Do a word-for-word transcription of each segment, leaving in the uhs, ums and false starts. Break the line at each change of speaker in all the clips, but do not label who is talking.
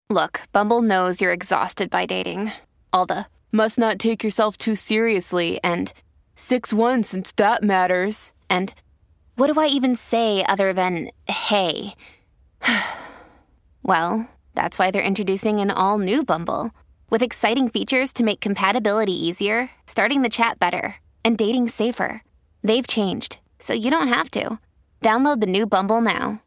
Look, Bumble knows you're exhausted by dating. All the must not take yourself too seriously and six one since that matters. And what do I even say other than hey? Well, that's why they're introducing an all-new Bumble with exciting features to make compatibility easier, starting the chat better, and dating safer. They've changed, so you don't have to. Download the new Bumble now.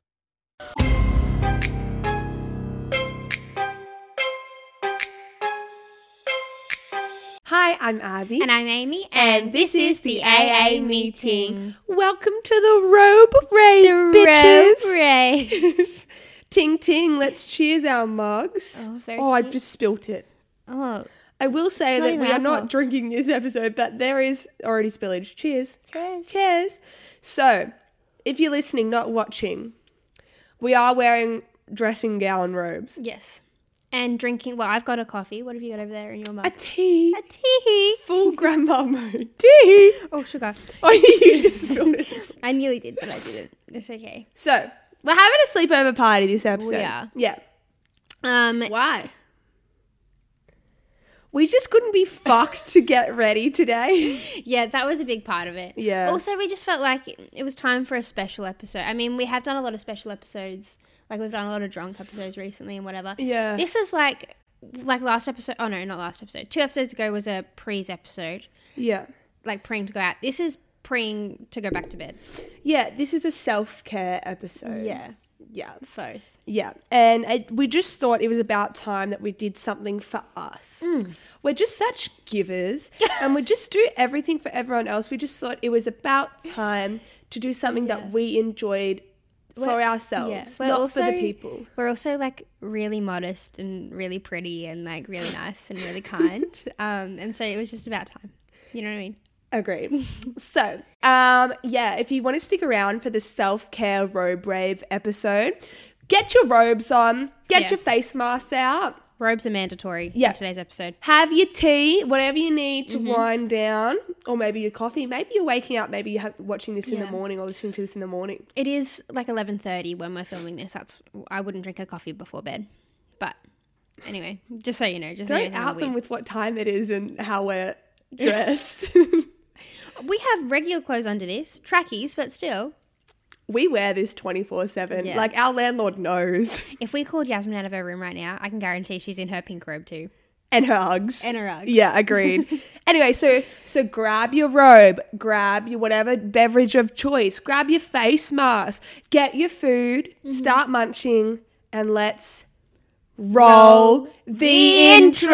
Hi, I'm Abby.
And I'm Amy.
And,
And
this,
this
is
is
the
the
A A
A A
meeting.
meeting.
Welcome to the Robe Rave,
The
bitches.
Robe Rave.
Ting, ting, let's cheers our mugs.
Oh, very
oh I
cute.
just spilt it.
Oh,
I will say
It's not
that
even
we are
alcohol.
not drinking this episode, but there is already spillage. Cheers.
cheers.
Cheers. So, if you're listening, not watching, we are wearing dressing gown robes.
Yes. And drinking, well, I've got a coffee. What have you got over there in your mug?
A tea.
A tea.
Full grandma mode. Tea.
Oh, sugar.
Oh, you just spilled it.
I nearly did, but I didn't. It's okay.
So, we're having a sleepover party this episode.
We are.
Yeah.
Um,
Why? We just couldn't be fucked to get ready today.
yeah, that was a big part of it.
Yeah.
Also, we just felt like it was time for a special episode. I mean, we have done a lot of special episodes. Like, we've done a lot of drunk episodes recently and whatever.
Yeah.
This is like, like last episode. Oh, no, not last episode. Two episodes ago was a pre's episode.
Yeah.
Like, preing to go out. This is preing to go back to bed.
Yeah, this is a self-care episode.
Yeah.
Yeah.
Both.
Yeah. And it, we just thought it was about time that we did something for us.
Mm.
We're just such givers and we just do everything for everyone else. We just thought it was about time to do something
Yeah.
that we enjoyed for
We're-
ourselves,
yeah. We're
not
also-
for the people.
We're also, like, really modest and really pretty and, like, really nice and really kind. um, and so it was just about time. You know what I mean?
Agreed. So, um, yeah, if you want to stick around for the self-care robe rave episode, get your robes on, get
Yeah.
your face masks out,
Robes are mandatory
Yeah.
in today's episode.
have your tea, whatever you need to
Mm-hmm.
wind down, or maybe your coffee. Maybe you're waking up, maybe you're ha- watching this in the
Yeah.
morning or listening to this in the morning.
It is, like, eleven thirty when we're filming this. That's I wouldn't drink a coffee before bed. But, anyway, just so you know. Just so you
Don't
know
out them
we,
with what time it is and how we're dressed.
we have regular clothes under this. Trackies, but still.
We wear this twenty-four seven.
Yeah.
Like, our landlord knows.
If we called Yasmin out of her room right now, I can guarantee she's in her pink robe too.
And her Uggs.
And her Uggs.
Yeah, agreed. Anyway, so so grab your robe, grab your whatever beverage of choice, grab your face mask, get your food,
Mm-hmm.
start munching, and let's roll, the, intro.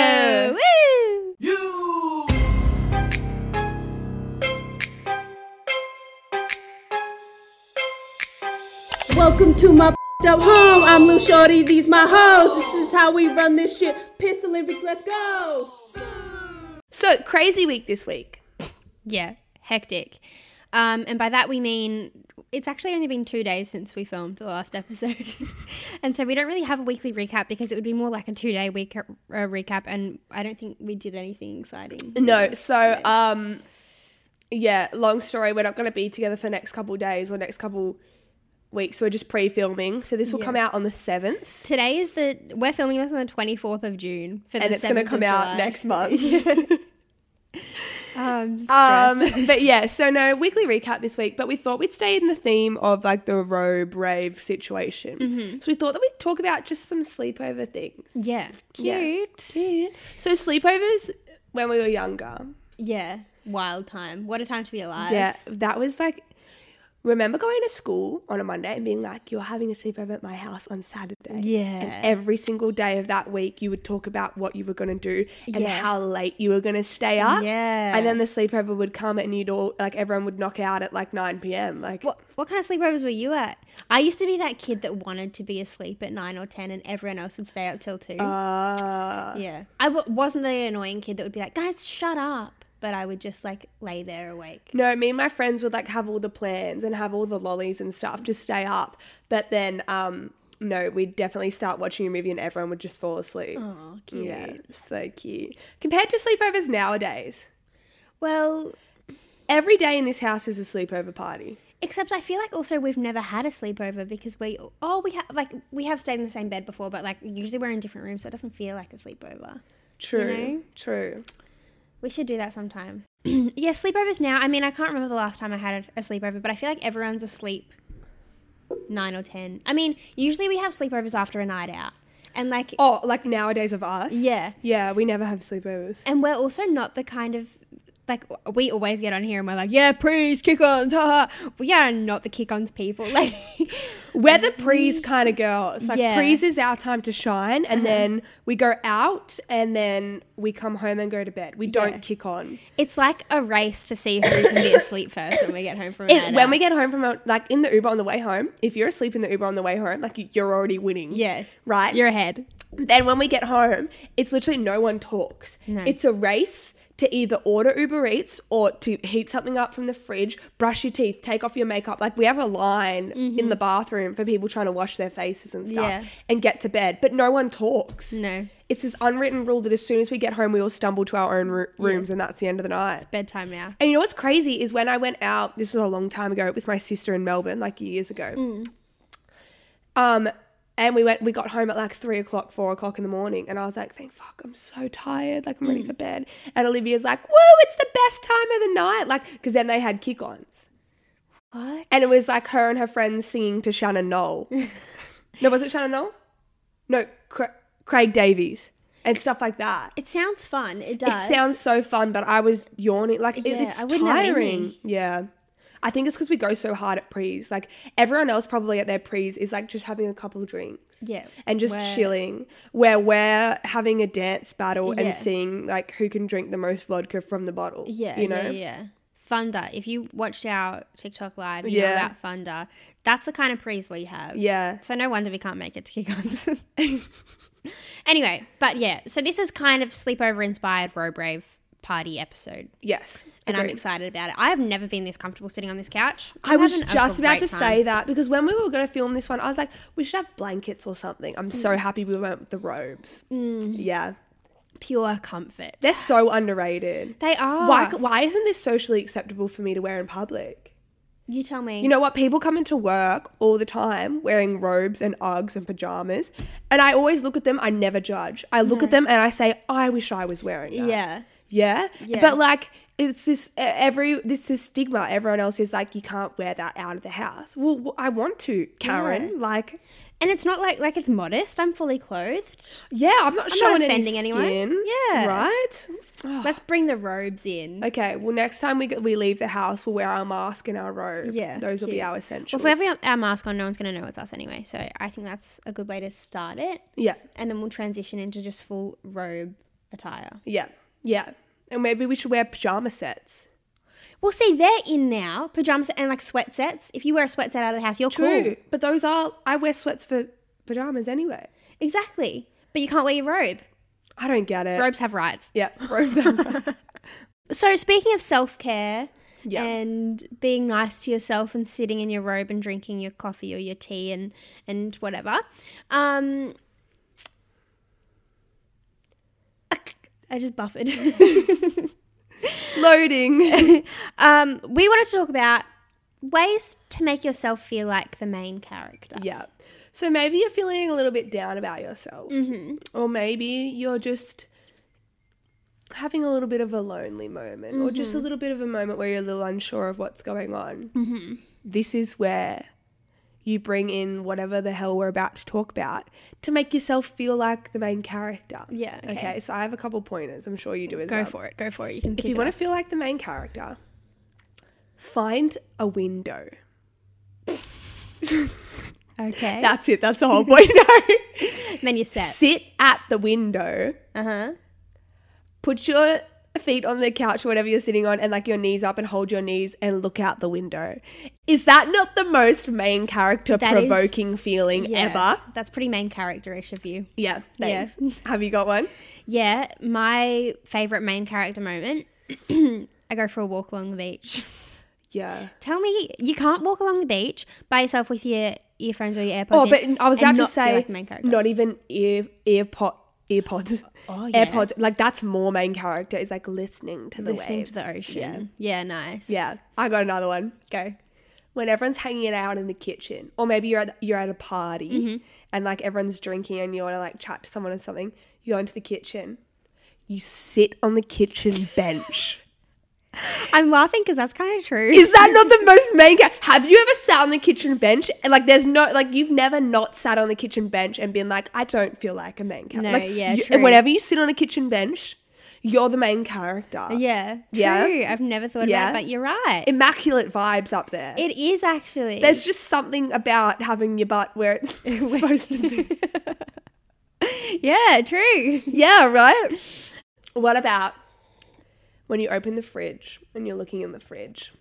Woo!
Welcome to my up home. I'm Lil Shorty. These my hoes. This is how we run this shit. Piss Olympics. Let's go.
So crazy week this week.
Yeah, hectic. Um, and by that we mean it's actually only been two days since we filmed the last episode. And so we don't really have a weekly recap because it would be more like a two-day week uh, recap, and I don't think we did anything exciting.
No, so um, yeah, long story. We're not going to be together for the next couple of days or next couple weeks. We're just pre-filming, so this will
Yeah.
come out on the seventh,
Today is the... We're filming this on the twenty-fourth of June. For
and
the
it's going to come out next month.
Um,
Um,
stress.
but yeah, so no weekly recap this week, but we thought we'd stay in the theme of like the robe rave situation.
Mm-hmm.
So we thought that we'd talk about just some sleepover things.
Yeah.
Yeah.
Cute.
Yeah. So sleepovers when we were younger.
Yeah. Wild time. What a time to be alive.
Yeah, that was like, remember going to school on a Monday and being like, you're having a sleepover at my house on Saturday.
Yeah.
And every single day of that week, you would talk about what you were going to do and
Yeah.
how late you were going to stay up.
Yeah.
And then the sleepover would come and you'd all, like, everyone would knock out at like nine p.m. Like,
What what kind of sleepovers were you at? I used to be that kid that wanted to be asleep at nine or ten, and everyone else would stay up till two.
uh,
yeah, I w- wasn't the annoying kid that would be like, "Guys, shut up," but I would just like lay there awake.
no, me and my friends would like have all the plans and have all the lollies and stuff to stay up. But then, um, no, we'd definitely start watching a movie and everyone would just fall asleep.
Oh, cute.
Yeah, so cute. Compared to sleepovers nowadays,
Well,
every day in this house is a sleepover party.
Except I feel like also we've never had a sleepover because we, oh, we have, like, we have stayed in the same bed before, but, like, usually we're in different rooms, so it doesn't feel like a sleepover.
True.
You know?
True.
We should do that sometime. Yeah, sleepovers now. I mean, I can't remember the last time I had a, a sleepover, but I feel like everyone's asleep nine or ten. I mean, usually we have sleepovers after a night out. And like,
Oh, like nowadays of us?
yeah.
Yeah, we never have sleepovers.
And we're also not the kind of, like, we always get on here and we're like, yeah, prees, kick-ons, haha. We are not the kick-ons people. Like,
We're the prees kind of girls. Like,
Yeah.
prees is our time to shine, and then we go out, and then we come home and go to bed. We don't
Yeah.
kick on.
it's like a race to see who can be asleep first when we get home from a
It,
night
when
out.
we get home from, a, like, in the Uber on the way home, if you're asleep in the Uber on the way home, like, you- you're already winning.
Yeah.
Right?
You're ahead.
Then when we get home, it's literally no one talks.
No.
It's a race to either order Uber Eats or to heat something up from the fridge, brush your teeth, take off your makeup. Like, we have a line in the bathroom for people trying to wash their faces and stuff
Yeah.
and get to bed, but no one talks.
No.
It's this unwritten rule that as soon as we get home, we all stumble to our own ro- rooms and that's the end of the night.
Bedtime now.
And you know what's crazy is when I went out, this was a long time ago, with my sister in Melbourne, like years ago.
Mm.
Um, and we went, we got home at like three o'clock, four o'clock in the morning, and I was like, "Thank fuck, I'm so tired, like I'm
Mm.
ready for bed." And Olivia's like, "Woo, it's the best time of the night," like because then they had kick-ons,
What?
and it was like her and her friends singing to Shannon Knoll. No, was it Shannon Knoll? No, Cra- Craig Davies and stuff like that.
It sounds fun. It does.
It sounds so fun, but I was yawning. Like, it-
Yeah,
it's
I wouldn't have it in
tiring.
me.
Yeah. I think it's because we go so hard at prees. Like, everyone else probably at their prees is, like, just having a couple of drinks.
Yeah.
And just
We're-
chilling. Where we're having a dance battle
Yeah.
and seeing, like, who can drink the most vodka from the bottle.
Yeah,
You know?
yeah, yeah. Thunder. If you watched our TikTok live, you
Yeah.
know about Thunder. That's the kind of prees we have.
Yeah.
So no wonder we can't make it to kick-ons. Anyway, but yeah. So this is kind of sleepover inspired road rave party episode,
Yes.
and I'm
Agreed.
excited about it. I have never been this comfortable sitting on this couch.
I
I'm
was
having a
just about
great
to
time.
say that because when we were going to film this one, I was like, we should have blankets or something. I'm
Mm.
so happy we went with the robes. Yeah.
Pure comfort.
They're so underrated.
They are.
Why, why isn't this socially acceptable for me to wear in public?
You tell me.
You know what? People come into work all the time wearing robes and Uggs and pajamas. And I always look at them. I never judge. I look at them and I say, I wish I was wearing that.
Yeah.
Yeah?
Yeah.
But like, it's this, every, this, this stigma. Everyone else is like, you can't wear that out of the house. Well, I want to, Karen.
Yeah.
Like,
And it's not like like it's modest. I'm fully clothed.
yeah, I'm not
I'm
showing
not
any
offending anyone.
skin.
Yeah.
Right?
Let's bring the robes in.
Okay, well, next time we go, we leave the house, we'll wear our mask and our robe.
Yeah,
Those will be
cute.
our
Well,
essentials.
if we have our mask on, no one's going to know it's us anyway. So I think that's a good way to start it.
Yeah,
And then we'll transition into just full robe attire.
yeah, yeah. And maybe we should wear pajama sets.
Well, see, they're in now. Pajamas and like sweat sets. If you wear a sweat set out of the house, you're
True.
cool.
But those are, I wear sweats for pajamas anyway.
Exactly. But you can't wear your robe.
I don't get it.
Robes have rights.
Yeah, robes. are-
So speaking of self-care
Yeah.
and being nice to yourself and sitting in your robe and drinking your coffee or your tea and, and whatever, um, I just buffered.
Loading.
um, we wanted to talk about ways to make yourself feel like the main character.
Yeah. So maybe you're feeling a little bit down about yourself.
Mm-hmm.
Or maybe you're just having a little bit of a lonely moment or just a
Mm-hmm.
little bit of a moment where you're a little unsure of what's going on. Mm-hmm. This is where you bring in whatever the hell we're about to talk about to make yourself feel like the main character.
Yeah, okay.
Okay, so I have a couple pointers. I'm sure you do as
Go
well.
for it. Go for it. You can
If
kick
you
it
want to
off.
feel like the main character, find a window.
Okay.
That's it. That's the whole point. No.
then you're set.
Sit at the window.
Uh-huh.
Put your feet on the couch or whatever you're sitting on and like your knees up and hold your knees and look out the window. Is that not the most main character
That is-
provoking feeling
Yeah.
ever?
That's pretty main character-ish of you.
Yeah.
Yeah.
Thanks. Have you got one?
Yeah, my favourite main character moment, I go for a walk along the beach.
Yeah.
Tell me, you can't walk along the beach by yourself with your earphones or your AirPods
Oh,
in
but I was
and
about to
not feel
say
like the main character.
not even ear earpod earpods.
Oh, yeah.
AirPods. Like that's more main character is like listening to the
listening
waves.
to the ocean.
Yeah.
Yeah, nice.
Yeah. I got another one.
Go.
when everyone's hanging out in the kitchen, or maybe you're at, you're at a party
Mm-hmm.
and like everyone's drinking and you want to like chat to someone or something, you go into the kitchen, you sit on the kitchen bench.
I'm laughing because that's kind of true.
Is that not the most main character? Have you ever sat on the kitchen bench and like there's no, like you've never not sat on the kitchen bench and been like, I don't feel like a main character.
No,
like,
yeah,
you,
true.
whenever you sit on a kitchen bench, you're the main character.
Yeah, true.
Yeah.
I've never thought
Yeah.
about it, but you're right.
Immaculate vibes up there.
It is actually.
There's just something about having your butt where it's supposed to be.
yeah, true.
Yeah, right? What about when you open the fridge and you're looking in the fridge?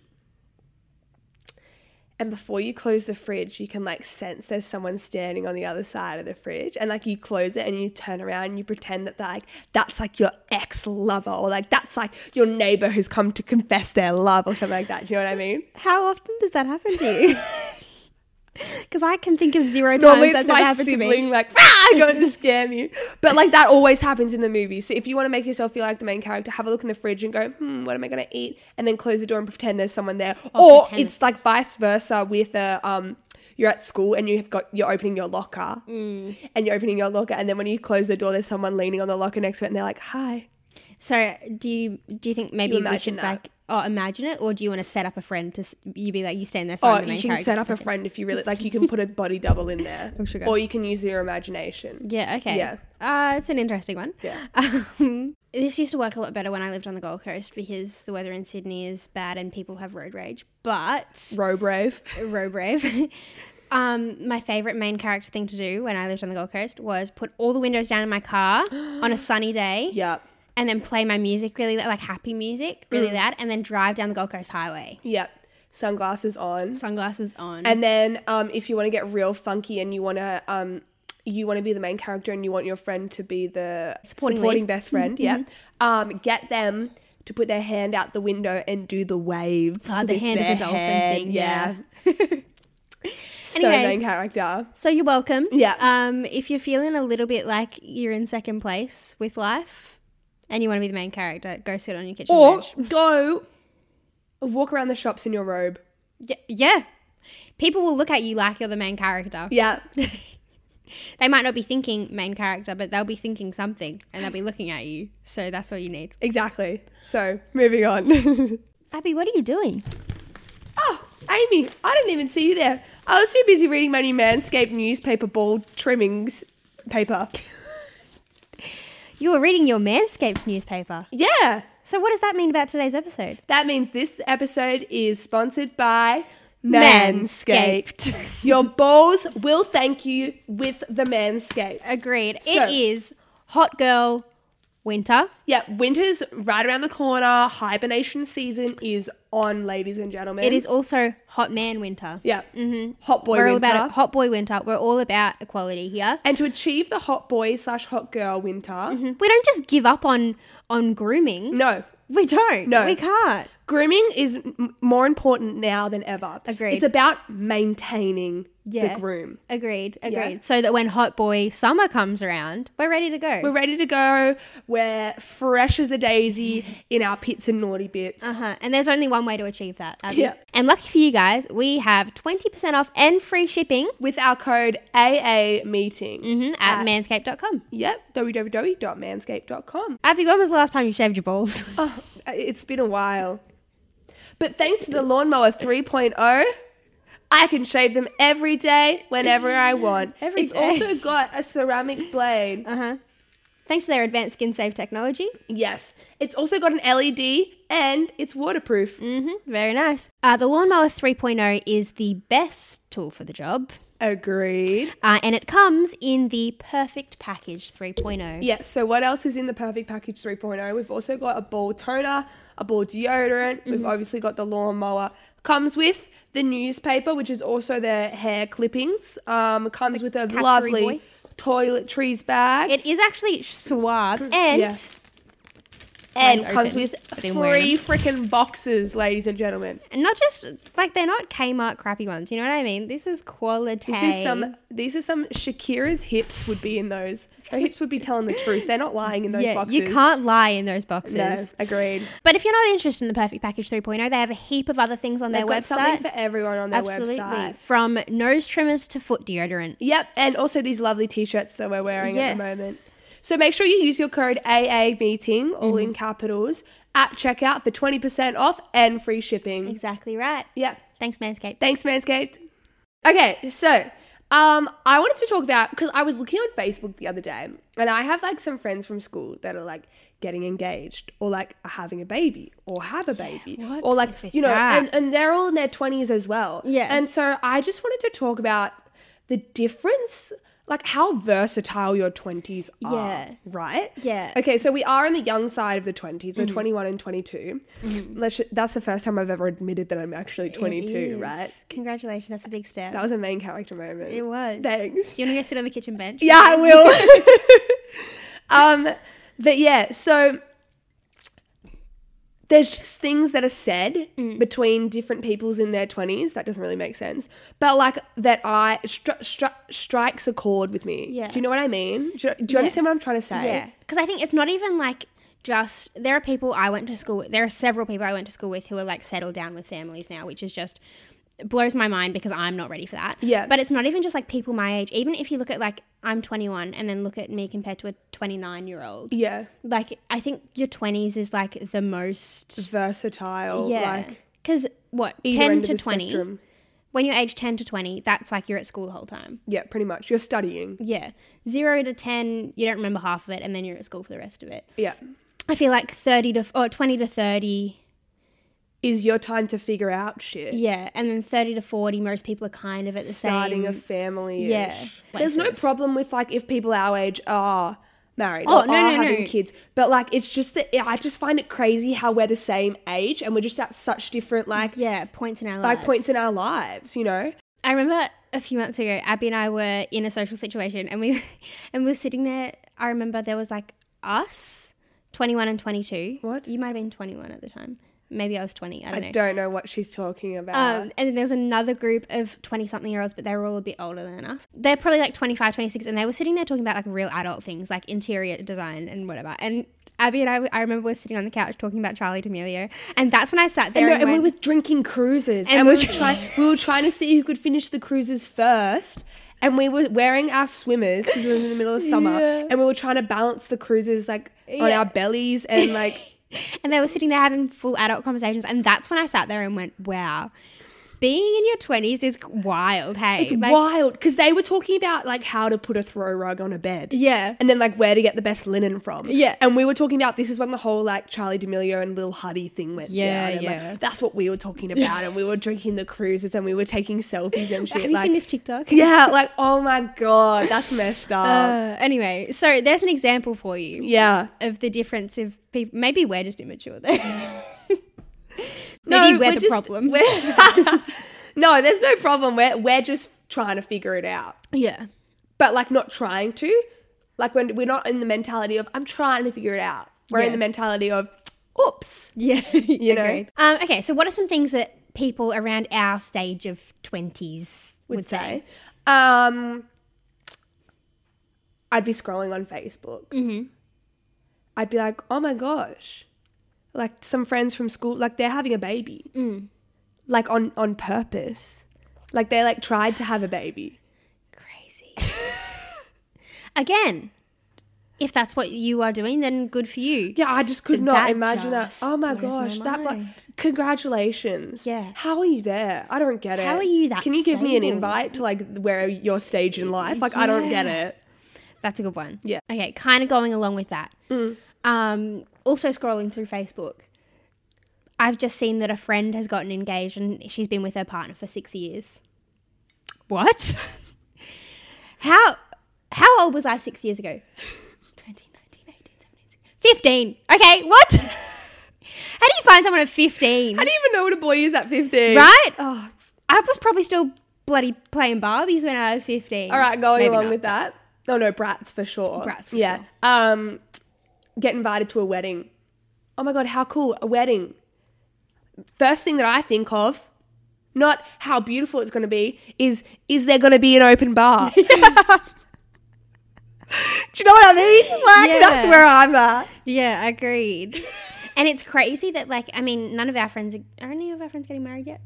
And before you close the fridge, you can like sense there's someone standing on the other side of the fridge. And like you close it and you turn around and you pretend that like that's like your ex-lover, or like that's like your neighbor who's come to confess their love or something like that. Do you know what I mean?
How often does that happen to you? Because I can think of zero times
Normally
that's
it's
ever
my
happened to
sibling
me.
like, ah, going to scam you. But like that always happens in the movie. So if you want to make yourself feel like the main character, have a look in the fridge and go, hmm, what am I going to eat? And then close the door and pretend there's someone there.
Oh,
or
pretend.
it's like vice versa with a, um, you're at school and you've got, you're opening your locker
Mm.
and you're opening your locker. And then when you close the door, there's someone leaning on the locker next to it and they're like, hi.
So do you do you think maybe
You
we
imagine
should
that.
like oh imagine it, or do you want to set up a friend to s- you be like you stand there so
Oh,
I'm the main
you can
character
set
for
up a
second?
friend if you really, like you can put a body double in there.
Oh, sugar.
Or you can use your imagination.
Yeah, okay.
Yeah.
Uh, it's an interesting one.
Yeah.
Um, this used to work a lot better when I lived on the Gold Coast because the weather in Sydney is bad and people have road rage. But
Row brave.
road brave. um, my favourite main character thing to do when I lived on the Gold Coast was put all the windows down in my car on a sunny day.
Yeah.
And then play my music really like happy music really loud, and then drive down the Gold Coast Highway.
Yeah. Sunglasses on.
Sunglasses on.
And then um, if you want to get real funky and you want to um, you want to be the main character and you want your friend to be the
Supporting
supporting,
lead.
best friend, yeah, um, get them to put their hand out the window and do the waves.
God, the
with
hand is a
their
dolphin
hand.
thing,
Yeah. So
Anyway.
main character.
So you're welcome.
Yeah.
Um, if you're feeling a little bit like you're in second place with life and you want to be the main character, go sit on your kitchen
Or
bench.
go walk around the shops in your robe.
Yeah, yeah. People will look at you like you're the main character.
Yeah.
They might not be thinking main character, but they'll be thinking something and they'll be looking at you. So that's what you need.
Exactly. So moving on.
Abby, what are you doing?
Oh, Amy, I didn't even see you there. I was too busy reading my new Manscaped newspaper ball trimmings paper.
You were reading your Manscaped newspaper.
Yeah.
So what does that mean about today's episode?
That means this episode is sponsored by
Manscaped.
Manscaped. Your balls will thank you with the Manscaped.
Agreed.
So-
it is hot girl winter.
Yeah, winter's right around the corner. Hibernation season is on, ladies and gentlemen.
It is also hot man winter.
Yeah. Mm-hmm. Hot boy
We're all
winter.
about it. Hot boy winter. We're all about equality here.
And to achieve the hot boy slash hot girl winter,
We don't just give up on on grooming.
no.
We don't.
No.
We can't.
Grooming is m- more important now than ever.
Agreed.
It's about maintaining
Yeah.
the groom.
Agreed. Agreed.
Yeah.
So that when hot boy summer comes around, we're ready to go.
We're ready to go. We're fresh as a daisy in our pits and naughty bits.
Uh-huh. And there's only one way to achieve that. Abby.
Yeah.
And lucky for you guys, we have twenty percent off and free shipping
With our code A A meeting.
mhm, at manscaped dot com.
Yep, w w w dot manscaped dot com.
Abby, when was the last time you shaved your balls?
Oh, it's been a while. But thanks to the Lawnmower three point oh, I can shave them every day whenever I want.
Every
it's
day.
also got a ceramic blade.
Uh-huh. Thanks to their advanced skin safe technology.
Yes. It's also got an L E D and it's waterproof.
Mm-hmm. Very nice. Uh, the Lawnmower three point oh is the best tool for the job.
Agreed.
Uh, and it comes in the Perfect Package three point oh.
Yes, so what else is in the Perfect Package three point oh? We've also got a ball toner, a ball deodorant. We've obviously got the lawnmower. Comes with the newspaper, which is also the hair clippings. Um, comes with a
Cutlery
lovely
boy.
toiletries bag.
It is actually swabbed and
Yeah. And
Mine's
comes
open,
with
but I'm wearing
three freaking boxes, ladies and gentlemen.
And not just like they're not Kmart crappy ones. You know what I mean? This is quality.
This is some. These are some. Shakira's hips would be in those. Her hips would be telling the truth. They're not lying in those
yeah,
boxes.
you can't lie in those boxes.
No, agreed.
But if you're not interested in the Perfect Package three point oh, they have a heap of other things on
They've
their
got
website.
something for everyone on their
Absolutely.
website.
From nose trimmers to foot deodorant.
Yep, and also these lovely t-shirts that we're wearing
Yes.
at the moment. So make sure you use your code A A meeting, all
Mm-hmm.
in capitals, at checkout for twenty percent off and free shipping.
Exactly right.
Yep.
Thanks, Manscaped.
Thanks, Manscaped. Okay, so um, I wanted to talk about, because I was looking on Facebook the other day, and I have like some friends from school that are like getting engaged or like having a baby or have a baby
what
or like,
is with
you know,
that?
and, and they're all in their twenties as well.
Yeah.
And so I just wanted to talk about the difference, like how versatile your twenties are,
Yeah.
right?
Yeah.
Okay, so we are on the young side of the twenties. We're twenty-one and twenty-two. Let's sh- that's the first time I've ever admitted that I'm actually twenty-two,
It is.
right?
Congratulations. That's a big step.
That was a main character moment.
It was.
Thanks.
Do you want to go sit on the kitchen bench?
Yeah, I will. um, but yeah, so there's just things that are said
Mm.
between different peoples in their twenties that doesn't really make sense, but like that I stri- stri- strikes a chord with me.
Yeah.
Do you know what I mean? Do you, do you
Yeah.
understand what I'm trying to say?
Yeah, because I think it's not even like just there are people I went to school with. There are several people I went to school with who are like settled down with families now, which is just blows my mind because I'm not ready for that.
Yeah.
But it's not even just like people my age. Even if you look at like I'm twenty-one and then look at me compared to a twenty-nine year old.
Yeah.
Like I think your twenties is like the most
Versatile.
yeah.
Like
Because what
either
ten
end of
to
the
twenty.
spectrum.
When you're age ten to twenty, that's like you're at school the whole time.
Yeah, pretty much. You're studying.
Yeah. Zero to ten, you don't remember half of it, and then you're at school for the rest of it.
Yeah.
I feel like thirty to or twenty to thirty,
Is your time to figure out shit.
yeah, and then thirty to forty, most people are kind of at the
Starting
same.
a family.
Yeah,
There's no
places.
problem with like if people our age are married
Oh,
or
no,
are
no,
having
no.
kids. But like it's just that I just find it crazy how we're the same age and we're just at such different like
yeah, points in our
like
lives.
points in our lives, you know?
I remember a few months ago, Abby and I were in a social situation, and we and we were sitting there. I remember there was like us, twenty-one and twenty-two.
What?
You might have been twenty-one at the time. Maybe I was twenty. I don't
I
know.
don't know what she's talking about.
Um, and then there was another group of twenty-something year olds, but they were all a bit older than us. They're probably like twenty-five, twenty-six, and they were sitting there talking about like real adult things, like interior design and whatever. And Abby and I, I remember we were sitting on the couch talking about Charlie D'Amelio, and that's when I sat there
and,
and,
no, and we
went,
were drinking cruises
And
and,
we
we
were
were trying we were trying to see who could finish the cruises first. And we were wearing our swimmers because we were in the middle of summer,
Yeah.
and we were trying to balance the cruises like on
Yeah.
our bellies and like
and they were sitting there having full adult conversations, and that's when I sat there and went, wow, being in your twenties is wild, hey?
it's
Like,
wild because they were talking about like how to put a throw rug on a bed.
Yeah.
And then like where to get the best linen from.
Yeah.
And we were talking about this is when the whole like Charlie D'Amelio and Lil Huddy thing went
Yeah,
down. And
yeah.
like that's what we were talking about. And we were drinking the cruises and we were taking selfies and shit.
Have you
like,
seen this TikTok?
Yeah, like oh my god, that's messed up.
Uh, anyway, so there's an example for you.
yeah.
Of the difference of people. Maybe we're just immature though.
No,
Maybe we're, the
just-
problem.
we're- no, there's no problem. We're we're just trying to figure it out.
Yeah.
But like not trying to. Like when we're not in the mentality of I'm trying to figure it out. We're
Yeah.
in the mentality of oops.
Yeah. You
know?
Um, okay, so what are some things that people around our stage of twenties would,
would
say?
say. Um, I'd be scrolling on Facebook. Mm-hmm. I'd be like, oh my gosh, like some friends from school, like they're having a baby, mm. like on on purpose, like they like tried to have a baby.
Crazy. Again, if that's what you are doing, then good for you.
Yeah, I just could not
That
imagine
just
that. Oh my
blows my
gosh, that. But
mind.
congratulations.
Yeah.
How are you there? I don't get it.
How are you that
Can you give me an
stable?
invite to like where your stage in life? Like I don't get
Yeah.
it.
That's a good one.
Yeah.
Okay, kind of going along with that. Um, also scrolling through Facebook, I've just seen that a friend has gotten engaged and she's been with her partner for six years. What? How how old was I six years ago? twenty, nineteen, eighteen, seventeen, fifteen. Okay, what? How do you find someone at fifteen?
I didn't even know what a boy is at fifteen.
Right?
Oh,
I was probably still bloody playing Barbies when I was fifteen.
all right, going
Maybe
along
not.
with that. Oh no, brats for sure.
Brats for
yeah.
sure.
Um, get invited to a wedding oh my God, how cool, a wedding. First thing that I think of, not how beautiful it's going to be, is, is there going to be an open bar? Do you know what I mean? Like,
Yeah.
that's where I'm at.
Yeah, agreed. And it's crazy that, like, I mean, none of our friends, are, are any of our friends getting married yet?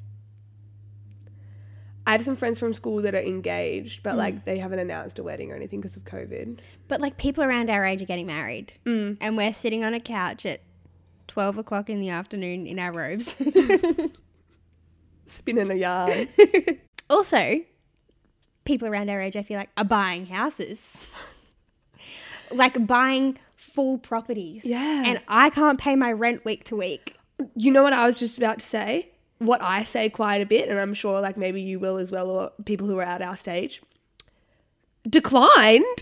I have some friends from school that are engaged, but like they haven't announced a wedding or anything because of COVID.
But, like, people around our age are getting married.
Mm.
And we're sitting on a couch at twelve o'clock in the afternoon in our robes.
Spinning a yarn.
Also, people around our age, I feel like, are buying houses. Like, buying full properties.
Yeah.
And I can't pay my rent week to week.
You know what I was just about to say? What I say quite a bit, and I'm sure like maybe you will as well, or people who are at our stage. Declined.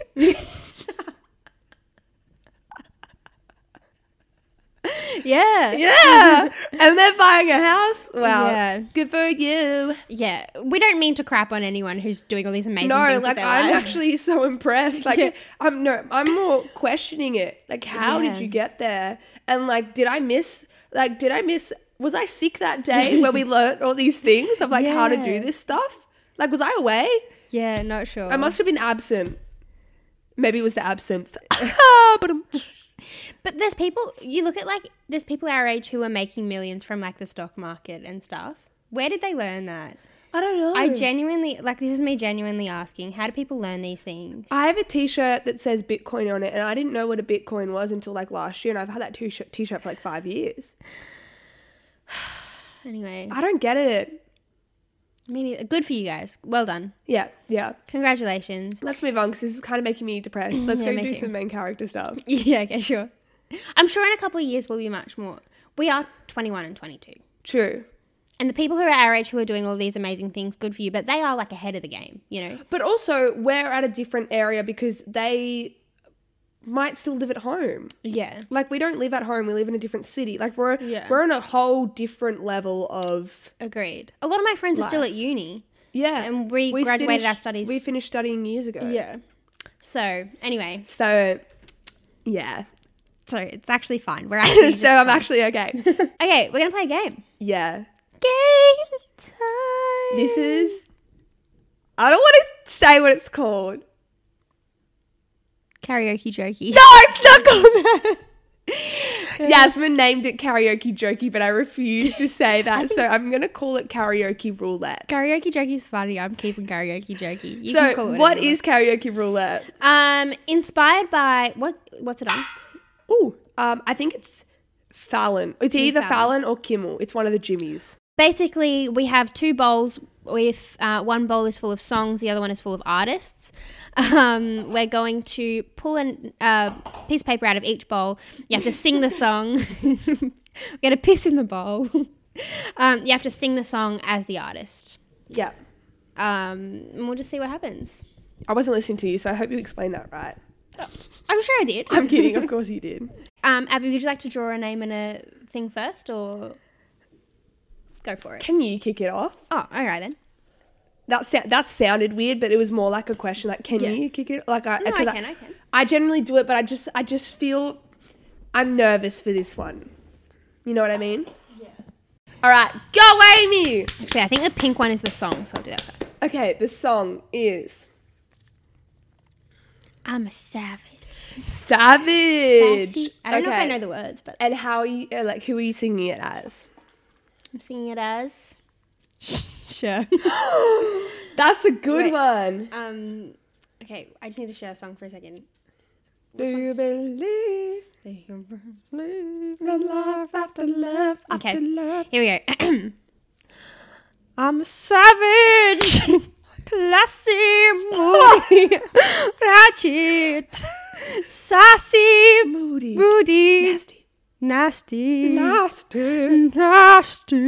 Yeah.
Yeah. And they're buying a house. Wow.
Yeah.
Good for you.
Yeah. We don't mean to crap on anyone who's doing all these amazing
No,
things
like
with their
I'm
lives.
actually so impressed. Like
Yeah.
I'm no, I'm more questioning it. Like, how
Yeah.
did you get there? And like, did I miss? Like, did I miss? Was I sick that day where we learnt all these things of like how to do
Yeah.
this stuff? Like, was I away?
Yeah, not sure.
I must have been absent. Maybe it was the absinthe. But um,
But there's people, you look at like, there's people our age who are making millions from like the stock market and stuff. Where did they learn that?
I don't know.
I genuinely, like, this is me genuinely asking, how do people learn these things?
I have a t-shirt that says Bitcoin on it, and I didn't know what a Bitcoin was until like last year, and I've had that t-shirt t-shirt for like five years.
Anyway,
I don't get it.
I mean, good for you guys. Well done.
Yeah, yeah.
Congratulations.
Let's move on because this is kind of making me depressed. Let's
Yeah,
go
me
do
too.
some main character stuff.
Yeah, okay, sure. I'm sure in a couple of years we'll be much more. We are twenty-one and twenty-two.
True.
And the people who are our age who are doing all these amazing things, good for you. But they are like ahead of the game, you know?
But also, we're at a different area because they might still live at home.
Yeah.
Like, we don't live at home. We live in a different city. Like, we're
Yeah.
we're on a whole different level of...
Agreed. A lot of my friends are still
Life.
at uni.
Yeah.
And we graduated
finished-
our studies.
We finished studying years ago.
Yeah. So, anyway.
So, yeah.
So, it's actually fine. We're actually
So, I'm actually okay.
Okay, we're going to play a game.
Yeah.
Game time.
This is... I don't want to say what it's called.
Karaoke jokey.
No, it's not called that. Yasmin named it karaoke jokey, but I refuse to say that. So I'm going to call it karaoke roulette.
Karaoke jokey's funny. I'm keeping karaoke jokey. You can call
So
it
what
whatever you
is karaoke roulette?
want. Um, inspired by... what? What's it on?
Ooh, um, I think it's Fallon. It's either
Fallon.
Fallon or Kimmel. It's one of the Jimmys.
Basically, we have two bowls with uh, one bowl is full of songs, the other one is full of artists. Um, we're going to pull a uh, piece of paper out of each bowl. You have to sing the song. We're going to piss in the bowl. um, you have to sing the song as the artist.
Yeah.
Um, and we'll just see what happens.
I wasn't listening to you, so I hope you explained that right.
I'm sure I did.
I'm kidding. Of course you did.
Um, Abby, would you like to draw a name and a thing first, or go for it?
Can you kick it off?
Oh, all right then.
That sa- that sounded weird, but it was more like a question. Like, can
Yeah.
you kick it? Like, I,
No, I
'cause
can, I can.
I generally do it, but I just, I just feel I'm nervous for this one. You know what I mean? Yeah. All right, go Amy.
Actually, I think the pink one is the song, so I'll do that first.
Okay, the song is
I'm a savage.
Savage.
Sassy. I don't know if I
Okay.
know the words, but
And how are you? uh, Like, who are you singing it as?
I'm singing it as. Sure.
That's a good
Wait.
one.
um. Okay, I just need to share a song for a second.
Do you believe in love after love after
Okay.
love?
Here we go. I'm a savage, classy, moody, ratchet, sassy,
Moody.
moody,
Nasty.
nasty,
Nasty.
nasty.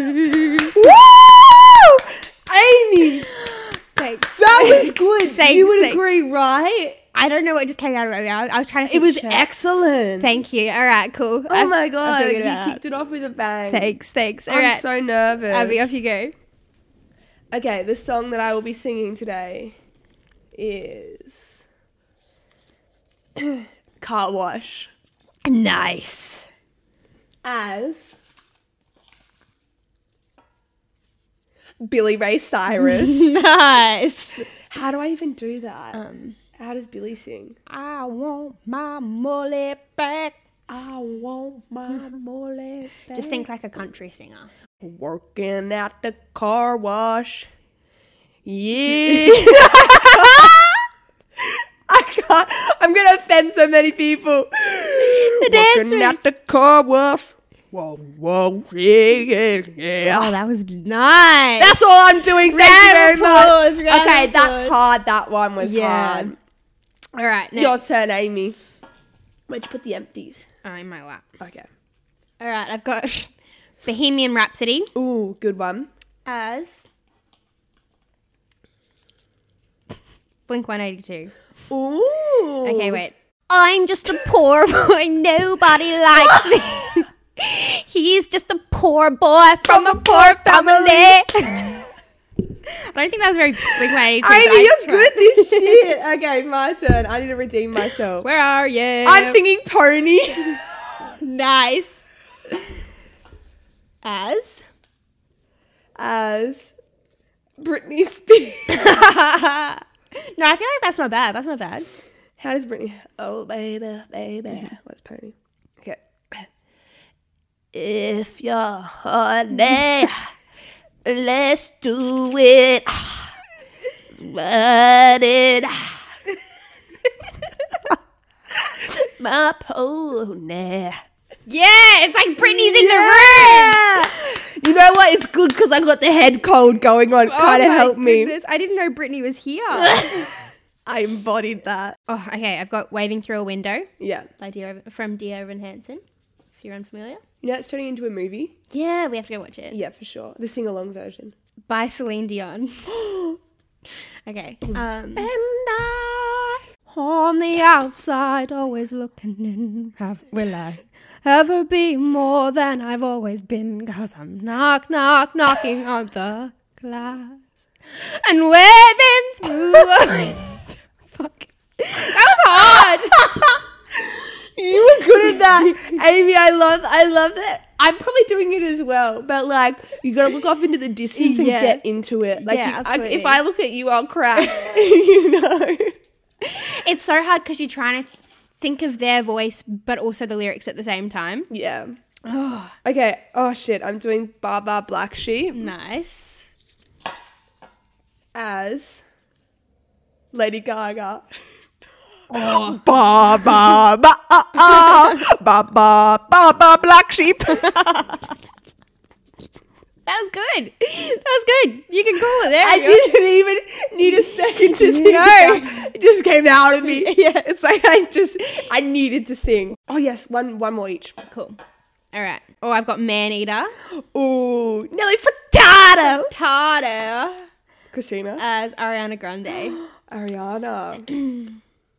Woo! Amy!
Thanks.
That was good.
Thanks,
You would
thanks.
agree, right?
I don't know what just came out of my mouth. I was trying to.
It
think
was
shit.
excellent.
Thank you. All right, cool.
Oh
I-
my
I
god,
feel good
you
about
kicked it off with a bang.
that. Thanks, thanks. All
I'm
right,
so nervous.
Abby, off you go.
Okay, the song that I will be singing today is Car Wash.
Nice.
as Billy Ray Cyrus.
Nice.
How do I even do that?
Um,
How does Billy sing?
I want my mullet back.
I want my mullet back.
Just think like a country singer.
Working at the car wash. Yeah. I can't. I'm going to offend so many people.
The dance
Working
moves.
at the car wash. Whoa, whoa, yeah, yeah.
Oh, that was nice.
That's all I'm doing. Thank you very
applause,
much.
round
Okay,
of
that's
applause.
hard. That one was
Yeah.
hard.
All right. Next.
Your turn, Amy. Where'd you put the empties?
Oh, in my lap.
Okay.
All right. I've got Bohemian Rhapsody
Ooh, good one.
as Blink one eighty-two.
Ooh.
Okay, wait. I'm just a poor boy. Nobody likes me. He's just a poor boy from a poor family. I don't think that was very Blink one eighty-two.
Amy,
but I
you're
tried.
good at this shit. Okay, my turn. I need to redeem myself.
Where are you?
I'm singing Pony.
Nice. As
As Britney Spears.
no, I feel like that's not bad. That's not bad.
How does Britney? Oh, baby, baby. What's Pony? Okay. If you're horny, let's do it. But it. My pony.
Yeah, it's like Britney's in
Yeah! You know what? It's good because I got the head cold going on.
the room.
Kind of
oh my
helped me.
goodness, I didn't know Britney was here.
I embodied that.
Oh, okay. I've got Waving Through a Window
Yeah.
by Dear, from Dear Evan Hansen, if you're unfamiliar.
You know it's turning into a movie?
Yeah, we have to go watch it.
Yeah, for sure. The sing-along version.
By Celine Dion. Okay. Um,
And I...
on the outside, always looking in. Have, will I ever be more than I've always been? Cause I'm knock, knock, knocking on the glass and waving through a window. Fuck. That was hard.
You were good at that, Amy. I love, I love that. I'm probably doing it as well, but like you gotta look off into the distance and
Yeah.
get into it. Like
Yeah,
you- I,
absolutely.
if I look at you, I'll cry. You know.
It's so hard because you're trying to think of their voice, but also the lyrics at the same time.
Yeah.
Oh,
Okay. Oh shit. I'm doing Baba Black Sheep
nice.
as Lady Gaga.
Oh.
Ba ba ba ah, ah, ba ba ba ba Black Sheep.
That was good. That was good. You can call it there.
I didn't even need a second to think.
No.
about it. It just came out of me.
Yeah.
It's like I just I needed to sing. Oh yes, one one more each.
Cool. All right. Oh, I've got Man Eater.
Ooh, Nelly Furtado.
Tardo
Christina.
as Ariana Grande.
Ariana.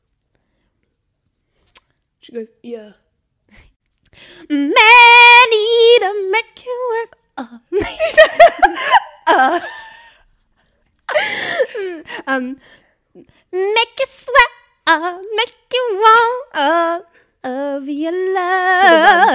She goes, yeah.
Man Eater, make you work. Uh.
Uh,
um, make you sweat. Uh, make you want uh, of your love.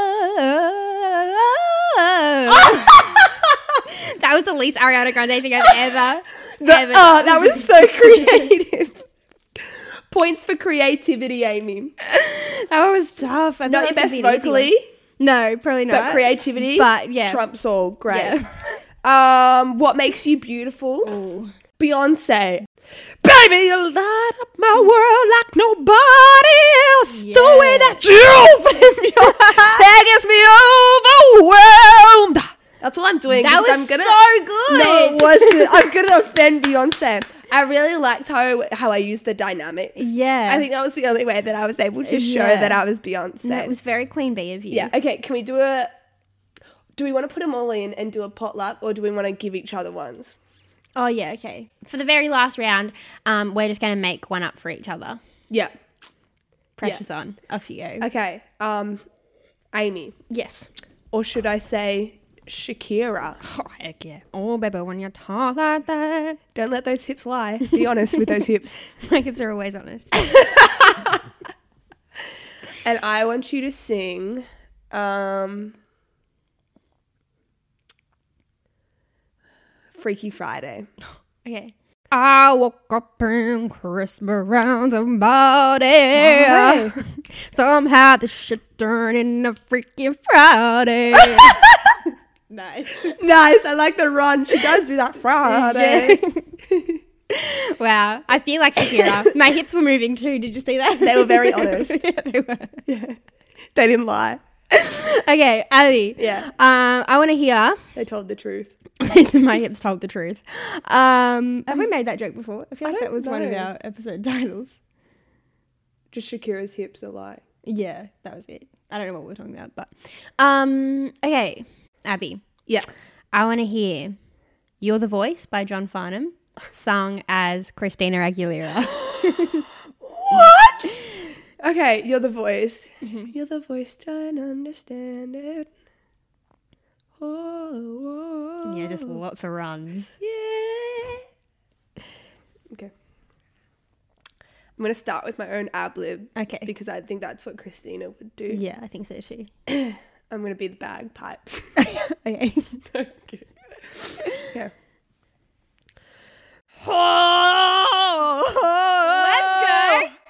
That was the least Ariana Grande thing I've ever,
the,
ever
uh,
done.
that was so creative. Points for creativity, Amy.
That one was tough. I
Not
thought
your
it was
best
gonna be an easy one.
vocally,
No, probably not.
but creativity.
But yeah.
trumps all. Great.
Yeah.
Um, what makes you beautiful?
Ooh.
Beyonce. Baby, you light up my world like nobody else
Yeah.
doing that. You, that gets me overwhelmed. That's all I'm doing.
That was
because I'm gonna,
so good.
No, it wasn't. I'm gonna offend Beyonce. I really liked how how I used the dynamics.
Yeah.
I think that was the only way that I was able to show
Yeah.
that I was Beyonce.
No, it was very Queen Bee of you.
Yeah. Okay. Can we do a? Do we want to put them all in and do a potluck, or do we want to give each other ones?
Oh, yeah, okay. For the very last round, um, we're just going to make one up for each other.
Yeah.
Pressure's on. Off you go.
Okay. Um, Amy,
Yes.
or should I say Shakira?
Oh, heck yeah. Oh, baby, when you talk like that.
Don't let those hips lie. Be honest with those hips.
My hips are always honest.
And I want you to sing Um, Freaky Friday.
Okay. I woke up in Chris Brown's body.
Why?
Somehow this shit turned into Freaky Friday. Nice.
Nice. I like the run. She does do that Friday.
Wow. I feel like Shakira. My hips were moving too. Did you see that?
They were very honest.
Yeah, they were.
Yeah. They didn't lie.
Okay, Abby.
Yeah.
Um, I want to hear.
They told the truth.
My hips told the truth. Um, have we made that joke before? I feel
I
like that
don't
was one of
know.
our episode titles.
Just Shakira's hips are lie.
Yeah, that was it. I don't know what we we're talking about, but um, okay, Abby.
Yeah.
I want to hear "You're the Voice" by John Farnham, sung as Christina Aguilera.
What? Okay, you're the voice. Mm-hmm. You're the voice, trying to understand it. Oh, oh,
Yeah, just lots of runs.
yeah. Okay. I'm going to start with my own ad-lib.
Okay.
Because I think that's what Christina would do.
Yeah, I think so too.
I'm going to be the bagpipes.
Okay.
Okay. Yeah. Oh, let's go.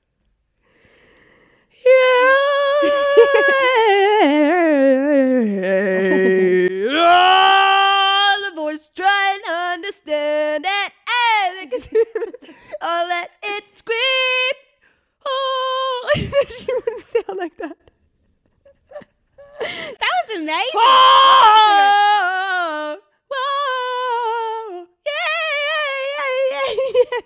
Yeah. The voice trying to understand it. I'll let it scream. Oh, she wouldn't sound like that.
That was amazing.
Whoa, whoa, yeah, yeah, yeah, yeah.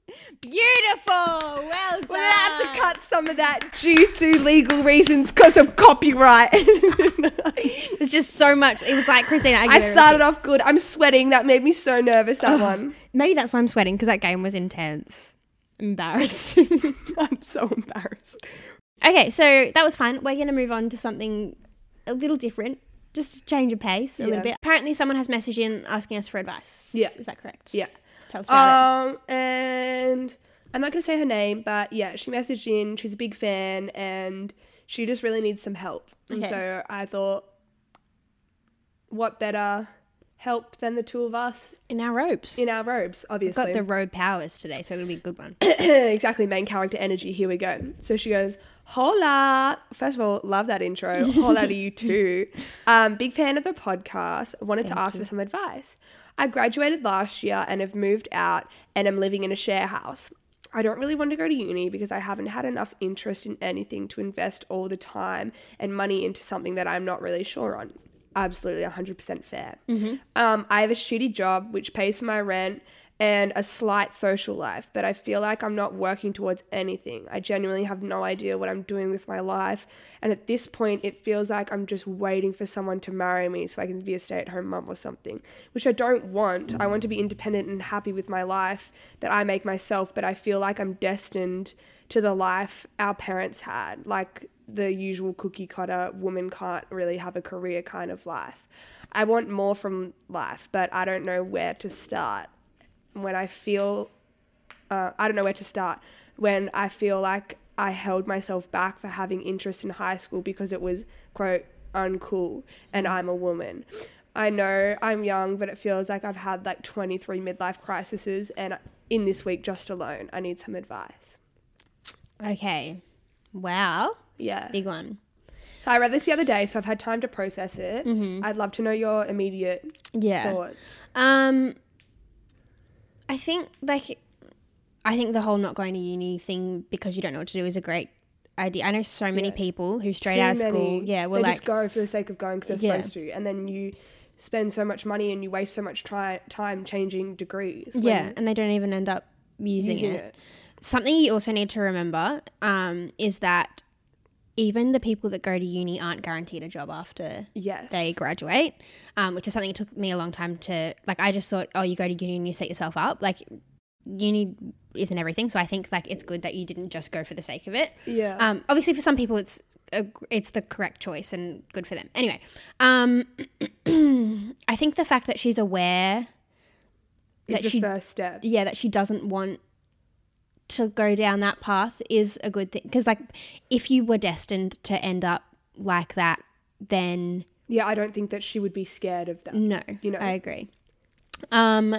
Beautiful. Well done.
We're gonna have to cut some of that due to legal reasons because of copyright.
It's just so much. It was like Christina Aguilera.
I started off good. I'm sweating. That made me so nervous, that one.
Maybe that's why I'm sweating, because that game was intense. Embarrassed.
I'm so embarrassed.
Okay, so that was fun. We're going to move on to something a little different. Just to change of pace a
Yeah.
little bit. Apparently someone has messaged in asking us for advice.
Yeah.
Is that correct?
Yeah.
Tell us about
Um, and I'm not going to say her name, but yeah, she messaged in. She's a big fan and she just really needs some help. And
Okay.
so I thought, what better help than the two of us
it. In our robes.
in our robes,
We've
obviously.
got the robe powers today, so it'll be a good one.
Exactly, main character energy. Here we go. So she goes, hola. First of all, love that intro. Hola to you too. Um, big fan of the podcast. Wanted to
Thank
ask
you.
for some advice. I graduated last year and have moved out and am living in a share house. I don't really want to go to uni because I haven't had enough interest in anything to invest all the time and money into something that I'm not really sure on. Absolutely one hundred percent fair.
Mm-hmm.
Um, I have a shitty job which pays for my rent and a slight social life, but I feel like I'm not working towards anything. I genuinely have no idea what I'm doing with my life, and at this point it feels like I'm just waiting for someone to marry me so I can be a stay-at-home mum or something, which I don't want. I want to be independent and happy with my life that I make myself, but I feel like I'm destined to the life our parents had, like the usual cookie cutter woman can't really have a career kind of life. I want more from life, but I don't know where to start. When I feel, uh, I don't know where to start when I feel like I held myself back for having interest in high school because it was, quote, uncool and I'm a woman. I know I'm young, but it feels like I've had like twenty-three midlife crises, and in this week just alone, I need some advice.
Okay. Wow.
Yeah.
Big one.
So I read this the other day, so I've had time to process it.
Mm-hmm.
I'd love to know your immediate
Yeah.
thoughts.
Um, I think like, I think the whole not going to uni thing because you don't know what to do is a great idea. I know so many
Yeah.
people who straight
Too
out of
many,
school, yeah, were
they
like,
just go for the sake of going because they're
Yeah.
supposed to, and then you spend so much money and you waste so much tri- time changing degrees. when
yeah, and they don't even end up using,
using
it.
it.
Something you also need to remember um, is that even the people that go to uni aren't guaranteed a job after
Yes.
they graduate, um, which is something it took me a long time to, like, I just thought, oh, you go to uni and you set yourself up. Like, uni isn't everything. So I think, like, it's good that you didn't just go for the sake of it.
Yeah.
Um, obviously, for some people, it's a, it's the correct choice and good for them. Anyway, um, I think the fact that she's aware
is
that
the
she,
first step.
yeah, that she doesn't want to go down that path is a good thing. Because, like, if you were destined to end up like that, then
Yeah, I don't think that she would be scared of that.
no,
You know?
I agree. Um,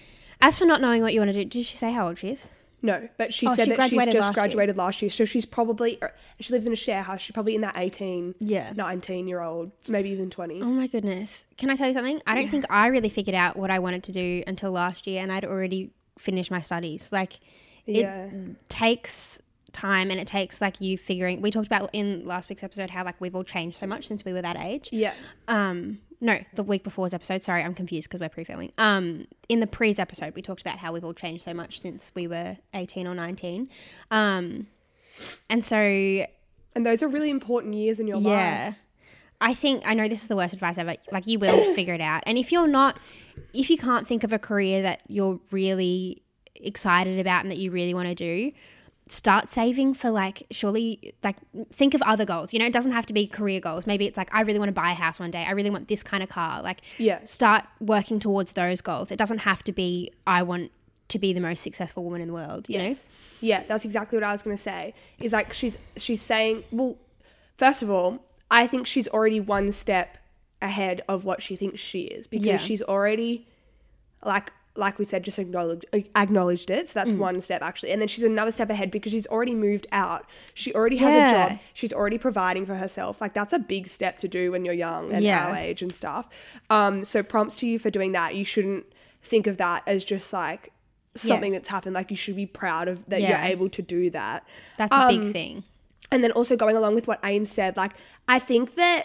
as for not knowing what you want to do, did she say how old she is?
No, but she
Oh,
said
she
that she's
graduated
just
last year.
graduated last year. So she's probably, or she lives in a share house. She's probably in that eighteen,
Yeah.
nineteen year old, maybe even twenty.
Oh my goodness. Can I tell you something? I don't think I really figured out what I wanted to do until last year, and I'd already finished my studies. Like,
Yeah.
it takes time, and it takes like you figuring. We talked about in last week's episode how like we've all changed so much since we were that age.
Yeah.
Um, no, the week before's episode. Sorry, I'm confused because we're pre-filming. Um, in the pre's episode, we talked about how we've all changed so much since we were eighteen or nineteen. Um, and so
And those are really important years in your
yeah,
life.
I think I know this is the worst advice ever. Like, you will figure it out. And if you're not, if you can't think of a career that you're really excited about and that you really want to do, start saving for like, surely, like think of other goals. You know, it doesn't have to be career goals. Maybe it's like, I really want to buy a house one day. I really want this kind of car. Like,
Yeah.
start working towards those goals. It doesn't have to be, I want to be the most successful woman in the world, you
Yes. Yeah, that's exactly what I was going to say. Is like she's she's saying, well, first of all, I think she's already one step ahead of what she thinks she is, because
Yeah.
she's already like like we said, just acknowledged acknowledged it. So that's one step actually, and then she's another step ahead because she's already moved out. She already has
Yeah.
a job. She's already providing for herself. Like, that's a big step to do when you're young and
Yeah.
our age and stuff. Um, so prompts to you for doing that. You shouldn't think of that as just like something that's happened. Like, you should be proud of that
Yeah.
you're able to do that.
That's a
Um,
big thing.
And then also going along with what Aim said, like, I think that